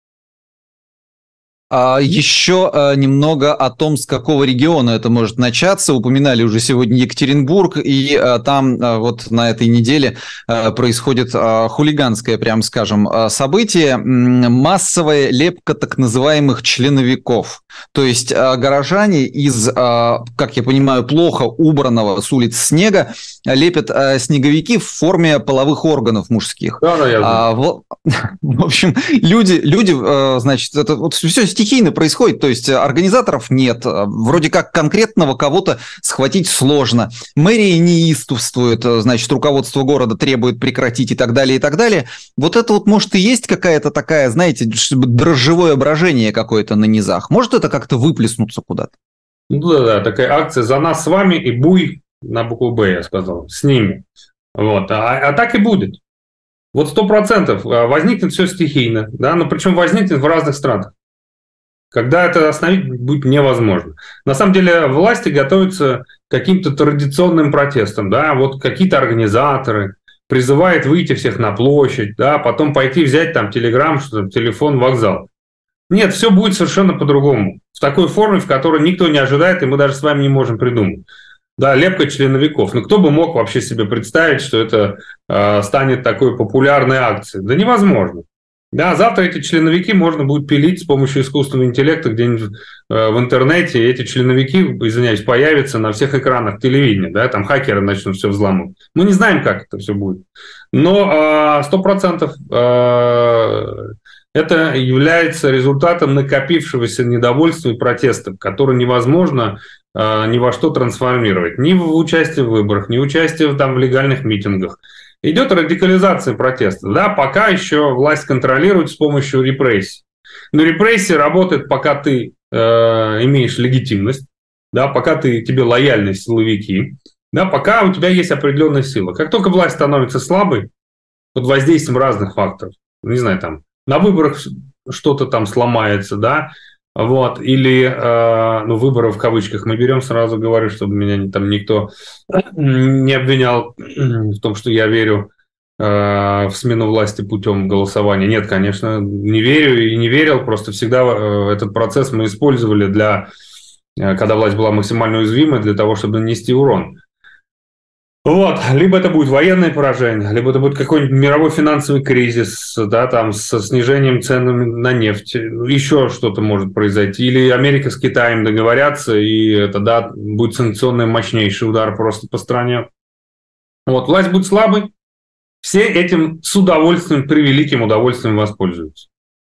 Еще немного о том, с какого региона это может начаться. Упоминали уже сегодня Екатеринбург, и там вот на этой неделе происходит хулиганское, прям скажем, событие. Массовая лепка так называемых членовиков. То есть горожане из, как я понимаю, плохо убранного с улиц снега лепят снеговики в форме половых органов мужских. Да, да, я знаю. В, в общем, люди, люди, значит, это вот все стихийно происходит, то есть организаторов нет, вроде как конкретного кого-то схватить сложно. Мэрия неистовствует, значит, руководство города требует прекратить и так далее, и так далее. Вот это вот, может, и есть какая-то такая, знаете, дрожжевое брожение какое-то на низах. Может это как-то выплеснуться куда-то? Ну да-да, такая акция «За нас с вами» и «Буй» на букву «Б», я сказал, с ними. Вот. А, а так и будет. Вот сто процентов возникнет все стихийно, да, но причем возникнет в разных странах, когда это остановить будет невозможно. На самом деле власти готовятся к каким-то традиционным протестам, да, вот какие-то организаторы призывают выйти всех на площадь, да, потом пойти взять там телеграм, что телефон, вокзал. Нет, все будет совершенно по-другому, в такой форме, в которой никто не ожидает, и мы даже с вами не можем придумать. Да, лепка членовиков. Ну, кто бы мог вообще себе представить, что это э, станет такой популярной акцией? Да невозможно. Да, завтра эти членовики можно будет пилить с помощью искусственного интеллекта где-нибудь э, в интернете. Эти членовики, извиняюсь, появятся на всех экранах телевидения. Да, там хакеры начнут все взламывать. Мы не знаем, как это все будет. Но сто процентов это является результатом накопившегося недовольства и протестов, которые невозможно э, ни во что трансформировать. Ни в участие в выборах, ни участие там, в легальных митингах. Идет радикализация протеста. Да, пока еще власть контролирует с помощью репрессий. Но репрессии работают, пока ты э, имеешь легитимность, да, пока ты, тебе лояльны силовики, да, пока у тебя есть определенная сила. Как только власть становится слабой, под воздействием разных факторов, не знаю, там, на выборах что-то там сломается, да, вот, или, э, ну, выборы в кавычках мы берем, сразу говорю, чтобы меня там никто не обвинял в том, что я верю э, в смену власти путем голосования. Нет, конечно, не верю и не верил, просто всегда э, этот процесс мы использовали для, э, когда власть была максимально уязвима, для того, чтобы нанести урон. Вот, либо это будет военное поражение, либо это будет какой-нибудь мировой финансовый кризис, да, там, со снижением цен на нефть, еще что-то может произойти, или Америка с Китаем договорятся, и тогда будет санкционный мощнейший удар просто по стране. Вот, власть будет слабой, все этим с удовольствием, превеликим удовольствием воспользуются.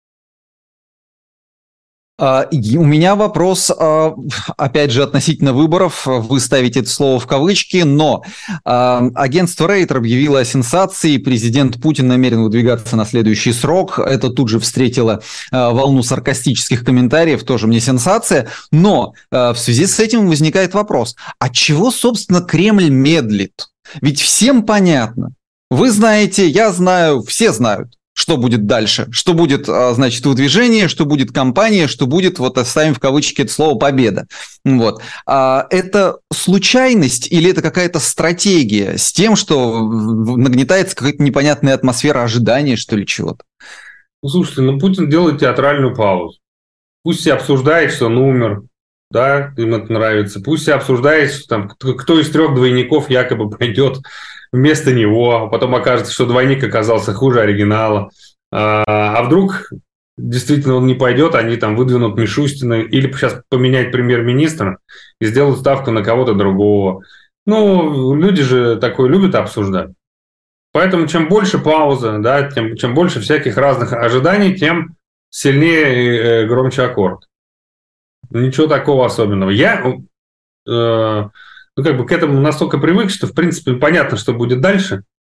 У меня вопрос, опять же, относительно выборов. Вы ставите это слово в кавычки, но агентство Рейтер объявило о сенсации. Президент Путин намерен выдвигаться на следующий срок. Это тут же встретило волну саркастических комментариев. Тоже мне сенсация. Но в связи с этим возникает вопрос. А чего, собственно, Кремль медлит? Ведь всем понятно. Вы знаете, я знаю, все знают, что будет дальше, что будет, значит, выдвижение, что будет кампания, что будет, вот оставим в кавычки это слово, победа. Вот. А это случайность или это какая-то стратегия с тем, что нагнетается какая-то непонятная атмосфера ожидания, что ли, чего-то? Ну, слушайте, ну Путин делает театральную паузу. Пусть все обсуждает, что он умер, да, им это нравится. Пусть все обсуждает, что там кто из трех двойников якобы пойдет вместо него, а потом окажется, что двойник оказался хуже оригинала. А вдруг действительно он не пойдет, они там выдвинут Мишустина или сейчас поменять премьер-министра и сделают ставку на кого-то другого. Ну, люди же такое любят обсуждать. Поэтому чем больше пауза, да, тем, чем больше всяких разных ожиданий, тем сильнее и громче аккорд. Ничего такого особенного. Я... Э- Ну, как бы к этому настолько привык, что, в принципе, понятно, что будет дальше.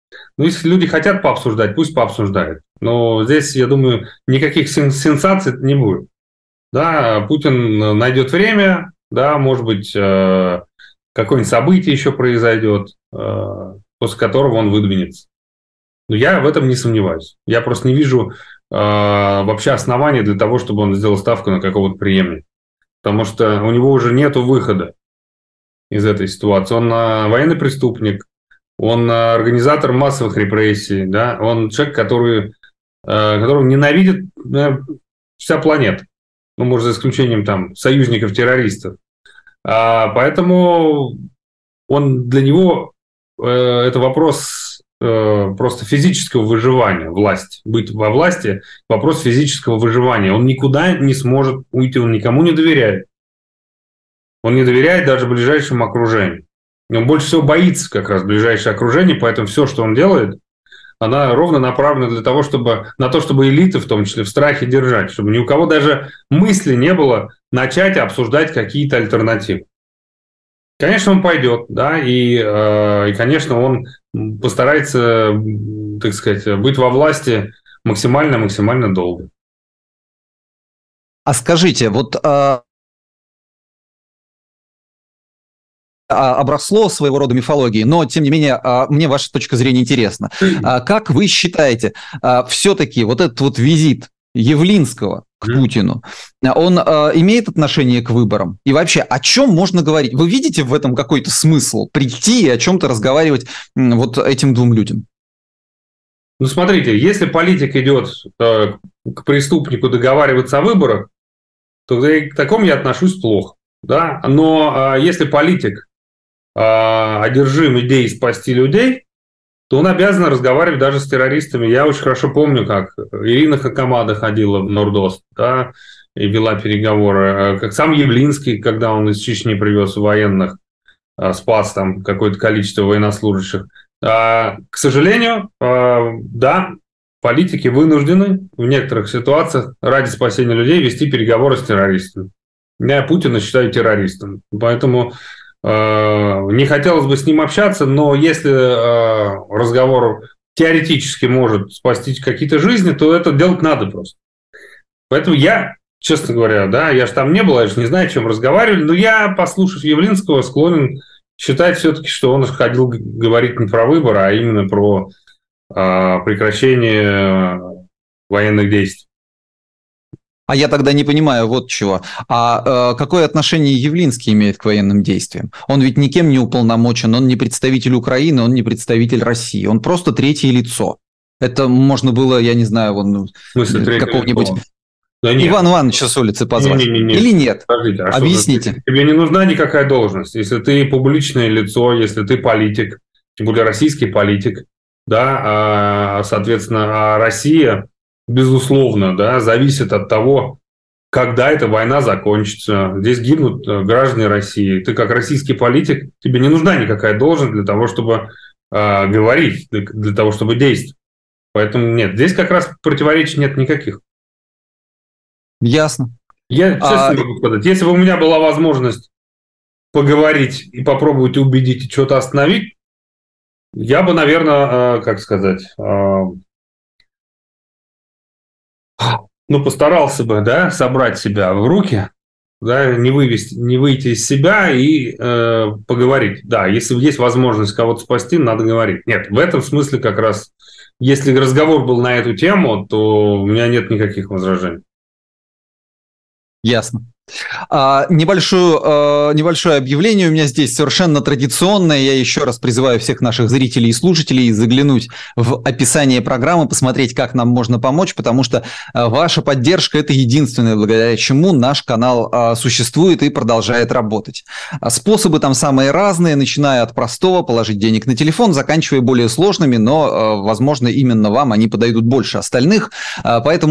Ну, если люди хотят пообсуждать, пусть пообсуждают. Но здесь, я думаю, никаких сенсаций не будет. Да, Путин найдет время, да, может быть, какое-нибудь событие еще произойдет, после которого он выдвинется. Но я в этом не сомневаюсь. Я просто не вижу вообще оснований для того, чтобы он сделал ставку на какого-то преемника. Потому что у него уже нет выхода из этой ситуации. Он военный преступник, он организатор массовых репрессий, да? Он человек, который, которого ненавидит вся планета. Ну, может, за исключением там союзников-террористов. А, поэтому он, для него э, это вопрос э, просто физического выживания, власть. Быть во власти – вопрос физического выживания. Он никуда не сможет уйти, он никому не доверяет. Он не доверяет даже ближайшему окружению. И он больше всего боится как раз ближайшее окружение, поэтому все, что он делает, она ровно направлена для того, чтобы, на то, чтобы элиты, в том числе, в страхе держать, чтобы ни у кого даже мысли не было начать обсуждать какие-то альтернативы. Конечно, он пойдет, да, и, э, и, конечно, он постарается, так сказать, быть во власти максимально-максимально долго. А скажите, вот... А... обросло своего рода мифологией, но, тем не менее, мне ваша точка зрения интересна. Как вы считаете, все-таки вот этот вот визит Явлинского к Путину, он имеет отношение к выборам? И вообще, о чем можно говорить? Вы видите в этом какой-то смысл? Прийти и о чем-то разговаривать вот этим двум людям? Ну, смотрите, если политик идет к преступнику договариваться о выборах, то к такому я отношусь плохо. Да? Но если политик одержим идеей спасти людей, то он обязан разговаривать даже с террористами. Я очень хорошо помню, как Ирина Хакамада ходила в Нордост, да, и вела переговоры, как сам Явлинский, когда он из Чечни привез военных, спас там какое-то количество военнослужащих. К сожалению, да, политики вынуждены в некоторых ситуациях ради спасения людей вести переговоры с террористами. Я Путина считаю террористом, поэтому э, не хотелось бы с ним общаться, но если э, разговор теоретически может спасти какие-то жизни, то это делать надо просто. Поэтому я, честно говоря, да, я же там не был, я же не знаю, о чем разговаривали, но я, послушав Явлинского, склонен считать все-таки, что он ходил говорить не про выборы, а именно про э, прекращение военных действий. А я тогда не понимаю вот чего. А э, какое отношение Явлинский имеет к военным действиям? Он ведь никем не уполномочен, он не представитель Украины, он не представитель России. Он просто третье лицо. Это можно было, я не знаю, вон, какого-нибудь да Ивана Ивановича с улицы позвать. Не, не, не, не. Или нет? Подождите, а объясните. Что, тебе не нужна никакая должность. Если ты публичное лицо, если ты политик, тем более российский политик, да, а, соответственно, а Россия... безусловно, да, зависит от того, когда эта война закончится. Здесь гибнут граждане России. Ты как российский политик, тебе не нужна никакая должность для того, чтобы э, говорить, для того, чтобы действовать. Поэтому нет, здесь как раз противоречий нет никаких. Ясно. Я честно а... могу сказать, если бы у меня была возможность поговорить и попробовать убедить и что-то остановить, я бы, наверное, э, как сказать... Э, ну, постарался бы, да, собрать себя в руки, да, не вывести, не выйти из себя и э, поговорить. Да, если есть возможность кого-то спасти, надо говорить. Нет, в этом смысле как раз, если разговор был на эту тему, то у меня нет никаких возражений. Ясно. А, небольшое, а, небольшое объявление у меня здесь совершенно традиционное. Я еще раз призываю всех наших зрителей и слушателей заглянуть в описание программы, посмотреть, как нам можно помочь, потому что а, ваша поддержка – это единственное, благодаря чему наш канал а, существует и продолжает работать. А, способы там самые разные, начиная от простого – положить денег на телефон, заканчивая более сложными, но, а, возможно, именно вам они подойдут больше остальных. А, поэтому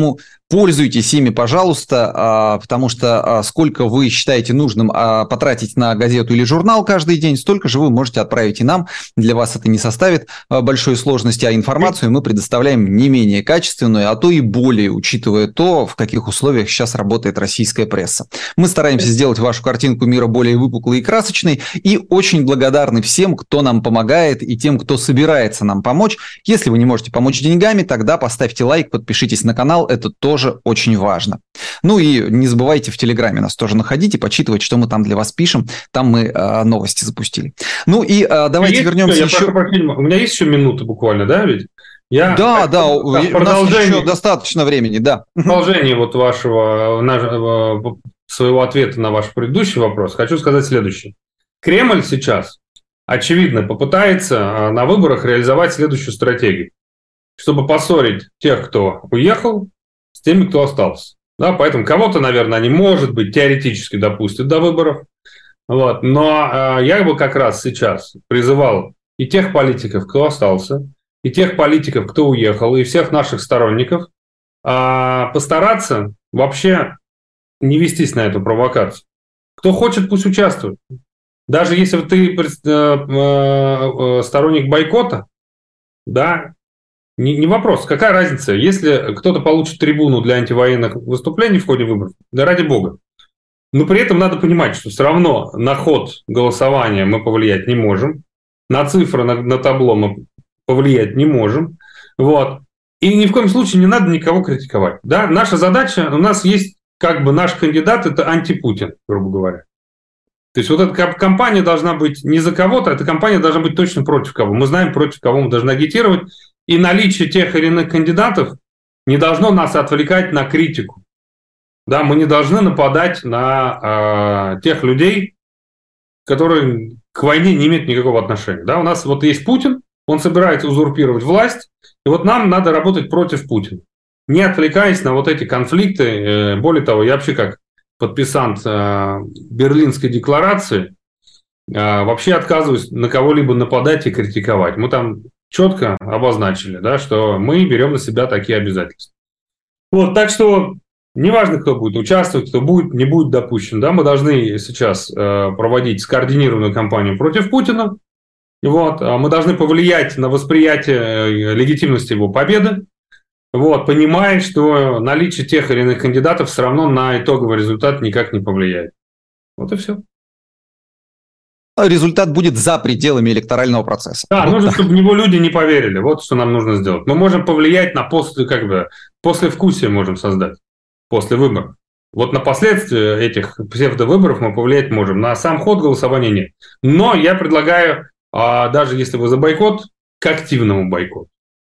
Пользуйтесь ими, пожалуйста, потому что сколько вы считаете нужным потратить на газету или журнал каждый день, столько же вы можете отправить и нам. Для вас это не составит большой сложности, а информацию мы предоставляем не менее качественную, а то и более, учитывая то, в каких условиях сейчас работает российская пресса. Мы стараемся сделать вашу картинку мира более выпуклой и красочной, и очень благодарны всем, кто нам помогает, и тем, кто собирается нам помочь. Если вы не можете помочь деньгами, тогда поставьте лайк, подпишитесь на канал, это тоже тоже очень важно. Ну и не забывайте в Телеграме нас тоже находить и почитывать, что мы там для вас пишем. Там мы э, новости запустили. Ну и э, давайте есть вернемся еще... еще... У меня есть еще минута буквально, да, ведь? Я... Да, да, у нас еще достаточно времени, да. В продолжении вот вашего, нашего, своего ответа на ваш предыдущий вопрос хочу сказать следующее. Кремль сейчас, очевидно, попытается на выборах реализовать следующую стратегию, чтобы поссорить тех, кто уехал, с теми, кто остался. Да, поэтому кого-то, наверное, они, может быть, теоретически допустят до выборов. Вот. Но э, я бы как раз сейчас призывал и тех политиков, кто остался, и тех политиков, кто уехал, и всех наших сторонников э, постараться вообще не вестись на эту провокацию. Кто хочет, пусть участвует. Даже если ты э, э, сторонник бойкота, да, Не, не вопрос, какая разница, если кто-то получит трибуну для антивоенных выступлений в ходе выборов, да ради бога. Но при этом надо понимать, что все равно на ход голосования мы повлиять не можем, на цифры на, на табло мы повлиять не можем. Вот. И ни в коем случае не надо никого критиковать. Да? Наша задача, у нас есть как бы наш кандидат, это антипутин, грубо говоря. То есть вот эта кампания должна быть не за кого-то, эта кампания должна быть точно против кого. Мы знаем, против кого мы должны агитировать. И наличие тех или иных кандидатов не должно нас отвлекать на критику. Да, мы не должны нападать на э, тех людей, которые к войне не имеют никакого отношения. Да, у нас вот есть Путин, он собирается узурпировать власть, и вот нам надо работать против Путина, не отвлекаясь на вот эти конфликты. Э, более того, я вообще как подписант э, Берлинской декларации э, вообще отказываюсь на кого-либо нападать и критиковать. Мы там четко обозначили, да, что мы берем на себя такие обязательства. Вот, так что неважно, кто будет участвовать, кто будет, не будет допущен, да, мы должны сейчас э, проводить скоординированную кампанию против Путина. Вот, мы должны повлиять на восприятие легитимности его победы, вот, понимая, что наличие тех или иных кандидатов все равно на итоговый результат никак не повлияет. Вот и все. Результат будет за пределами электорального процесса. Да, вот нужно, так. чтобы в него люди не поверили. Вот что нам нужно сделать. Мы можем повлиять на после, как бы, послевкусие можем создать, после выборов. Вот на последствия этих псевдовыборов мы повлиять можем. На сам ход голосования нет. Но я предлагаю, а, даже если вы за бойкот, к активному бойкоту.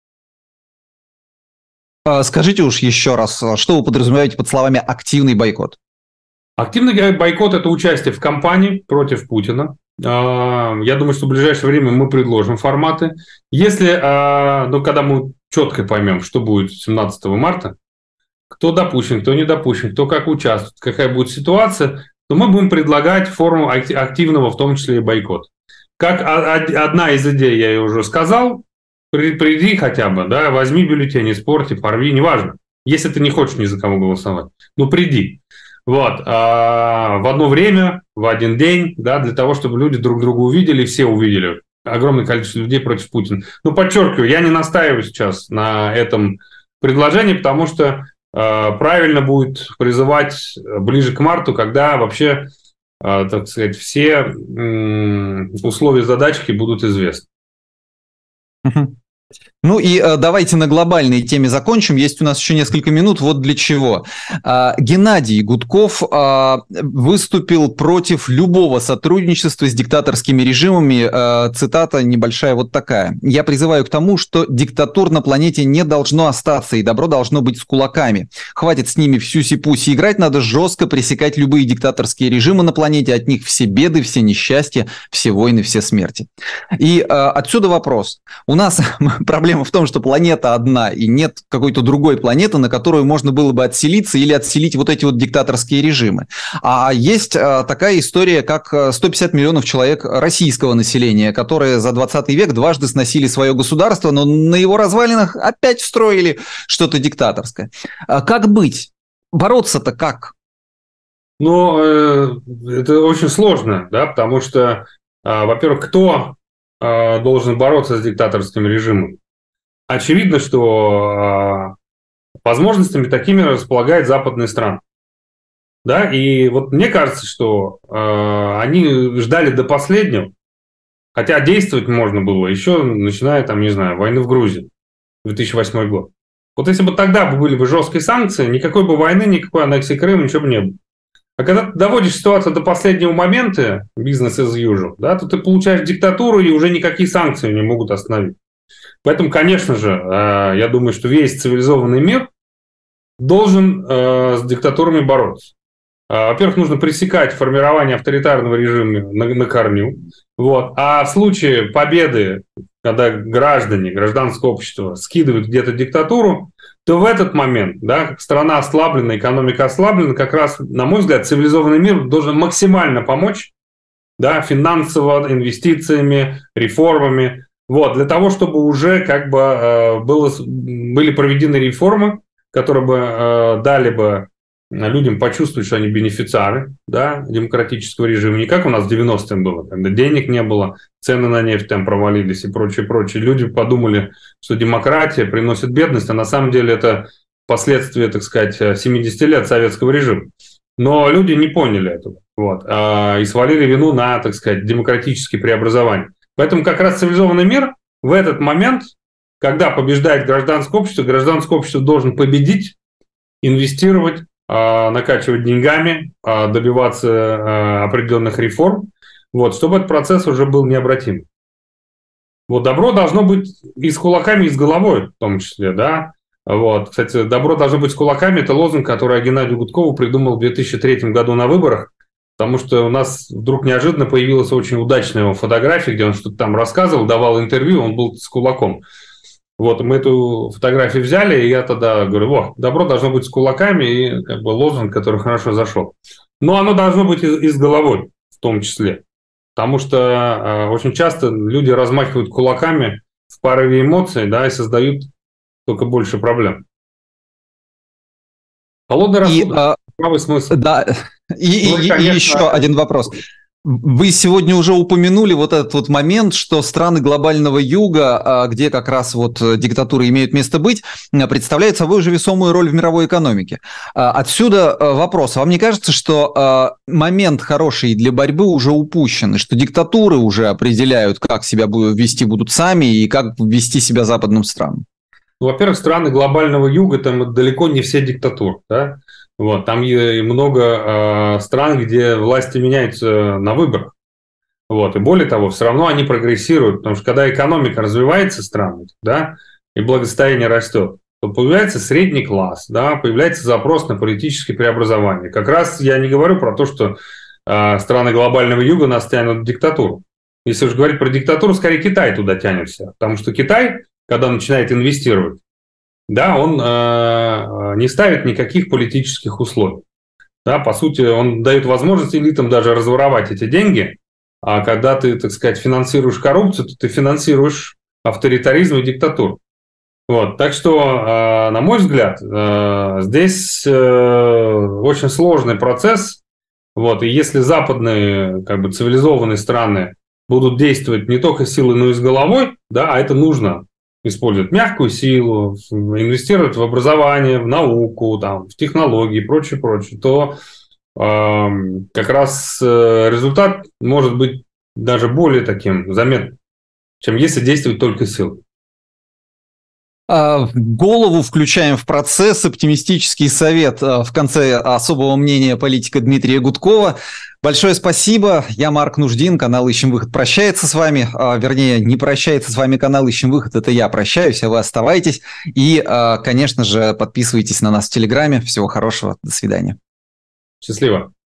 Скажите уж еще раз, что вы подразумеваете под словами «активный бойкот»? Активный бойкот – это участие в кампании против Путина. Я думаю, что в ближайшее время мы предложим форматы. Если, ну, когда мы четко поймем, что будет семнадцатого марта, кто допущен, кто не допущен, кто как участвует, какая будет ситуация, то мы будем предлагать форму активного, в том числе и бойкота. Как одна из идей, я ее уже сказал, приди хотя бы, да, возьми бюллетень, испорти, порви, неважно. Если ты не хочешь ни за кого голосовать, ну приди. Вот, а в одно время, в один день, да, для того, чтобы люди друг друга увидели, все увидели огромное количество людей против Путина. Но подчеркиваю, я не настаиваю сейчас на этом предложении, потому что э, правильно будет призывать ближе к марту, когда вообще, э, так сказать, все э, условия задачки будут известны. Ну и э, давайте на глобальной теме закончим. Есть у нас еще несколько минут. Вот для чего. Э, Геннадий Гудков э, выступил против любого сотрудничества с диктаторскими режимами. Э, цитата небольшая вот такая. «Я призываю к тому, что диктатур на планете не должно остаться, и добро должно быть с кулаками. Хватит с ними в сюси-пуси играть, надо жестко пресекать любые диктаторские режимы на планете. От них все беды, все несчастья, все войны, все смерти». И э, отсюда вопрос. У нас... проблема в том, что планета одна, и нет какой-то другой планеты, на которую можно было бы отселиться или отселить вот эти вот диктаторские режимы. А есть такая история, как сто пятьдесят миллионов человек российского населения, которые за двадцатый век дважды сносили свое государство, но на его развалинах опять встроили что-то диктаторское. Как быть? Бороться-то как? Ну, это очень сложно, да, потому что, во-первых, кто должен бороться с диктаторским режимом? Очевидно, что возможностями такими располагают западные страны. Да, и вот мне кажется, что они ждали до последнего, хотя действовать можно было еще, начиная, там, не знаю, войны в Грузии, две тысячи восьмой год. Вот если бы тогда были бы жесткие санкции, никакой бы войны, никакой аннексии Крыма, ничего бы не было. А когда ты доводишь ситуацию до последнего момента, бизнес as usual, да, то ты получаешь диктатуру, и уже никакие санкции не могут остановить. Поэтому, конечно же, я думаю, что весь цивилизованный мир должен с диктатурами бороться. Во-первых, нужно пресекать формирование авторитарного режима на, на корню. Вот. А в случае победы, когда граждане, гражданское общество скидывают где-то диктатуру, то в этот момент, да, как страна ослаблена, экономика ослаблена, как раз, на мой взгляд, цивилизованный мир должен максимально помочь, да, финансово, инвестициями, реформами, вот, для того, чтобы уже как бы э, было, были проведены реформы, которые бы э, дали бы людям почувствовать, что они бенефициары, да, демократического режима. Не как у нас в девяностые было, когда денег не было, цены на нефть там провалились и прочее, прочее. Люди подумали, что демократия приносит бедность, а на самом деле это последствия, так сказать, семидесяти лет советского режима. Но люди не поняли этого, вот, и свалили вину на, так сказать, демократические преобразования. Поэтому как раз цивилизованный мир в этот момент, когда побеждает гражданское общество, гражданское общество должен победить, инвестировать, накачивать деньгами, добиваться определенных реформ, вот, чтобы этот процесс уже был необратим. Вот, добро должно быть и с кулаками, и с головой, в том числе, да. Вот. Кстати, добро должно быть с кулаками – это лозунг, который Геннадий Гудков придумал в две тысячи третьем году на выборах, потому что у нас вдруг неожиданно появилась очень удачная его фотография, где он что-то там рассказывал, давал интервью, он был с кулаком. Вот, мы эту фотографию взяли, и я тогда говорю, о, добро должно быть с кулаками, и как бы лозунг, который хорошо зашел. Но оно должно быть и, и с головой в том числе, потому что э, очень часто люди размахивают кулаками в порыве эмоций, да, и создают только больше проблем. Холодный рассудок, а, правый смысл. Да, и, ну, и, конечно, и еще один вопрос. Вы сегодня уже упомянули вот этот вот момент, что страны глобального юга, где как раз вот диктатуры имеют место быть, представляют собой уже весомую роль в мировой экономике. Отсюда вопрос. Вам не кажется, что момент хороший для борьбы уже упущен, и что диктатуры уже определяют, как себя вести будут сами и как вести себя западным странам? Во-первых, страны глобального юга, там далеко не все диктатуры, да? Вот, там и много э, стран, где власти меняются на выборах. Вот, и более того, все равно они прогрессируют, потому что когда экономика развивается страны, да, и благосостояние растет, то появляется средний класс, да, появляется запрос на политические преобразования. Как раз я не говорю про то, что э, страны глобального юга нас тянут в диктатуру. Если уж говорить про диктатуру, скорее Китай туда тянется, потому что Китай, когда начинает инвестировать, да, он э, не ставит никаких политических условий. Да, по сути, он дает возможность элитам даже разворовать эти деньги, а когда ты, так сказать, финансируешь коррупцию, то ты финансируешь авторитаризм и диктатуру. Вот, так что, э, на мой взгляд, э, здесь э, очень сложный процесс. Вот, и если западные, как бы, цивилизованные страны будут действовать не только силой, но и с головой, да, а это нужно использовать мягкую силу, инвестировать в образование, в науку, там, в технологии и прочее, прочее, то э, как раз э, результат может быть даже более таким заметным, чем если действовать только силой. Голову включаем в процесс. Оптимистический совет в конце особого мнения политика Дмитрия Гудкова. Большое спасибо. Я Марк Нуждин, канал «Ищем выход» прощается с вами. Вернее, не прощается с вами канал «Ищем выход». Это я прощаюсь, а вы оставайтесь. И, конечно же, подписывайтесь на нас в Телеграме. Всего хорошего. До свидания. Счастливо.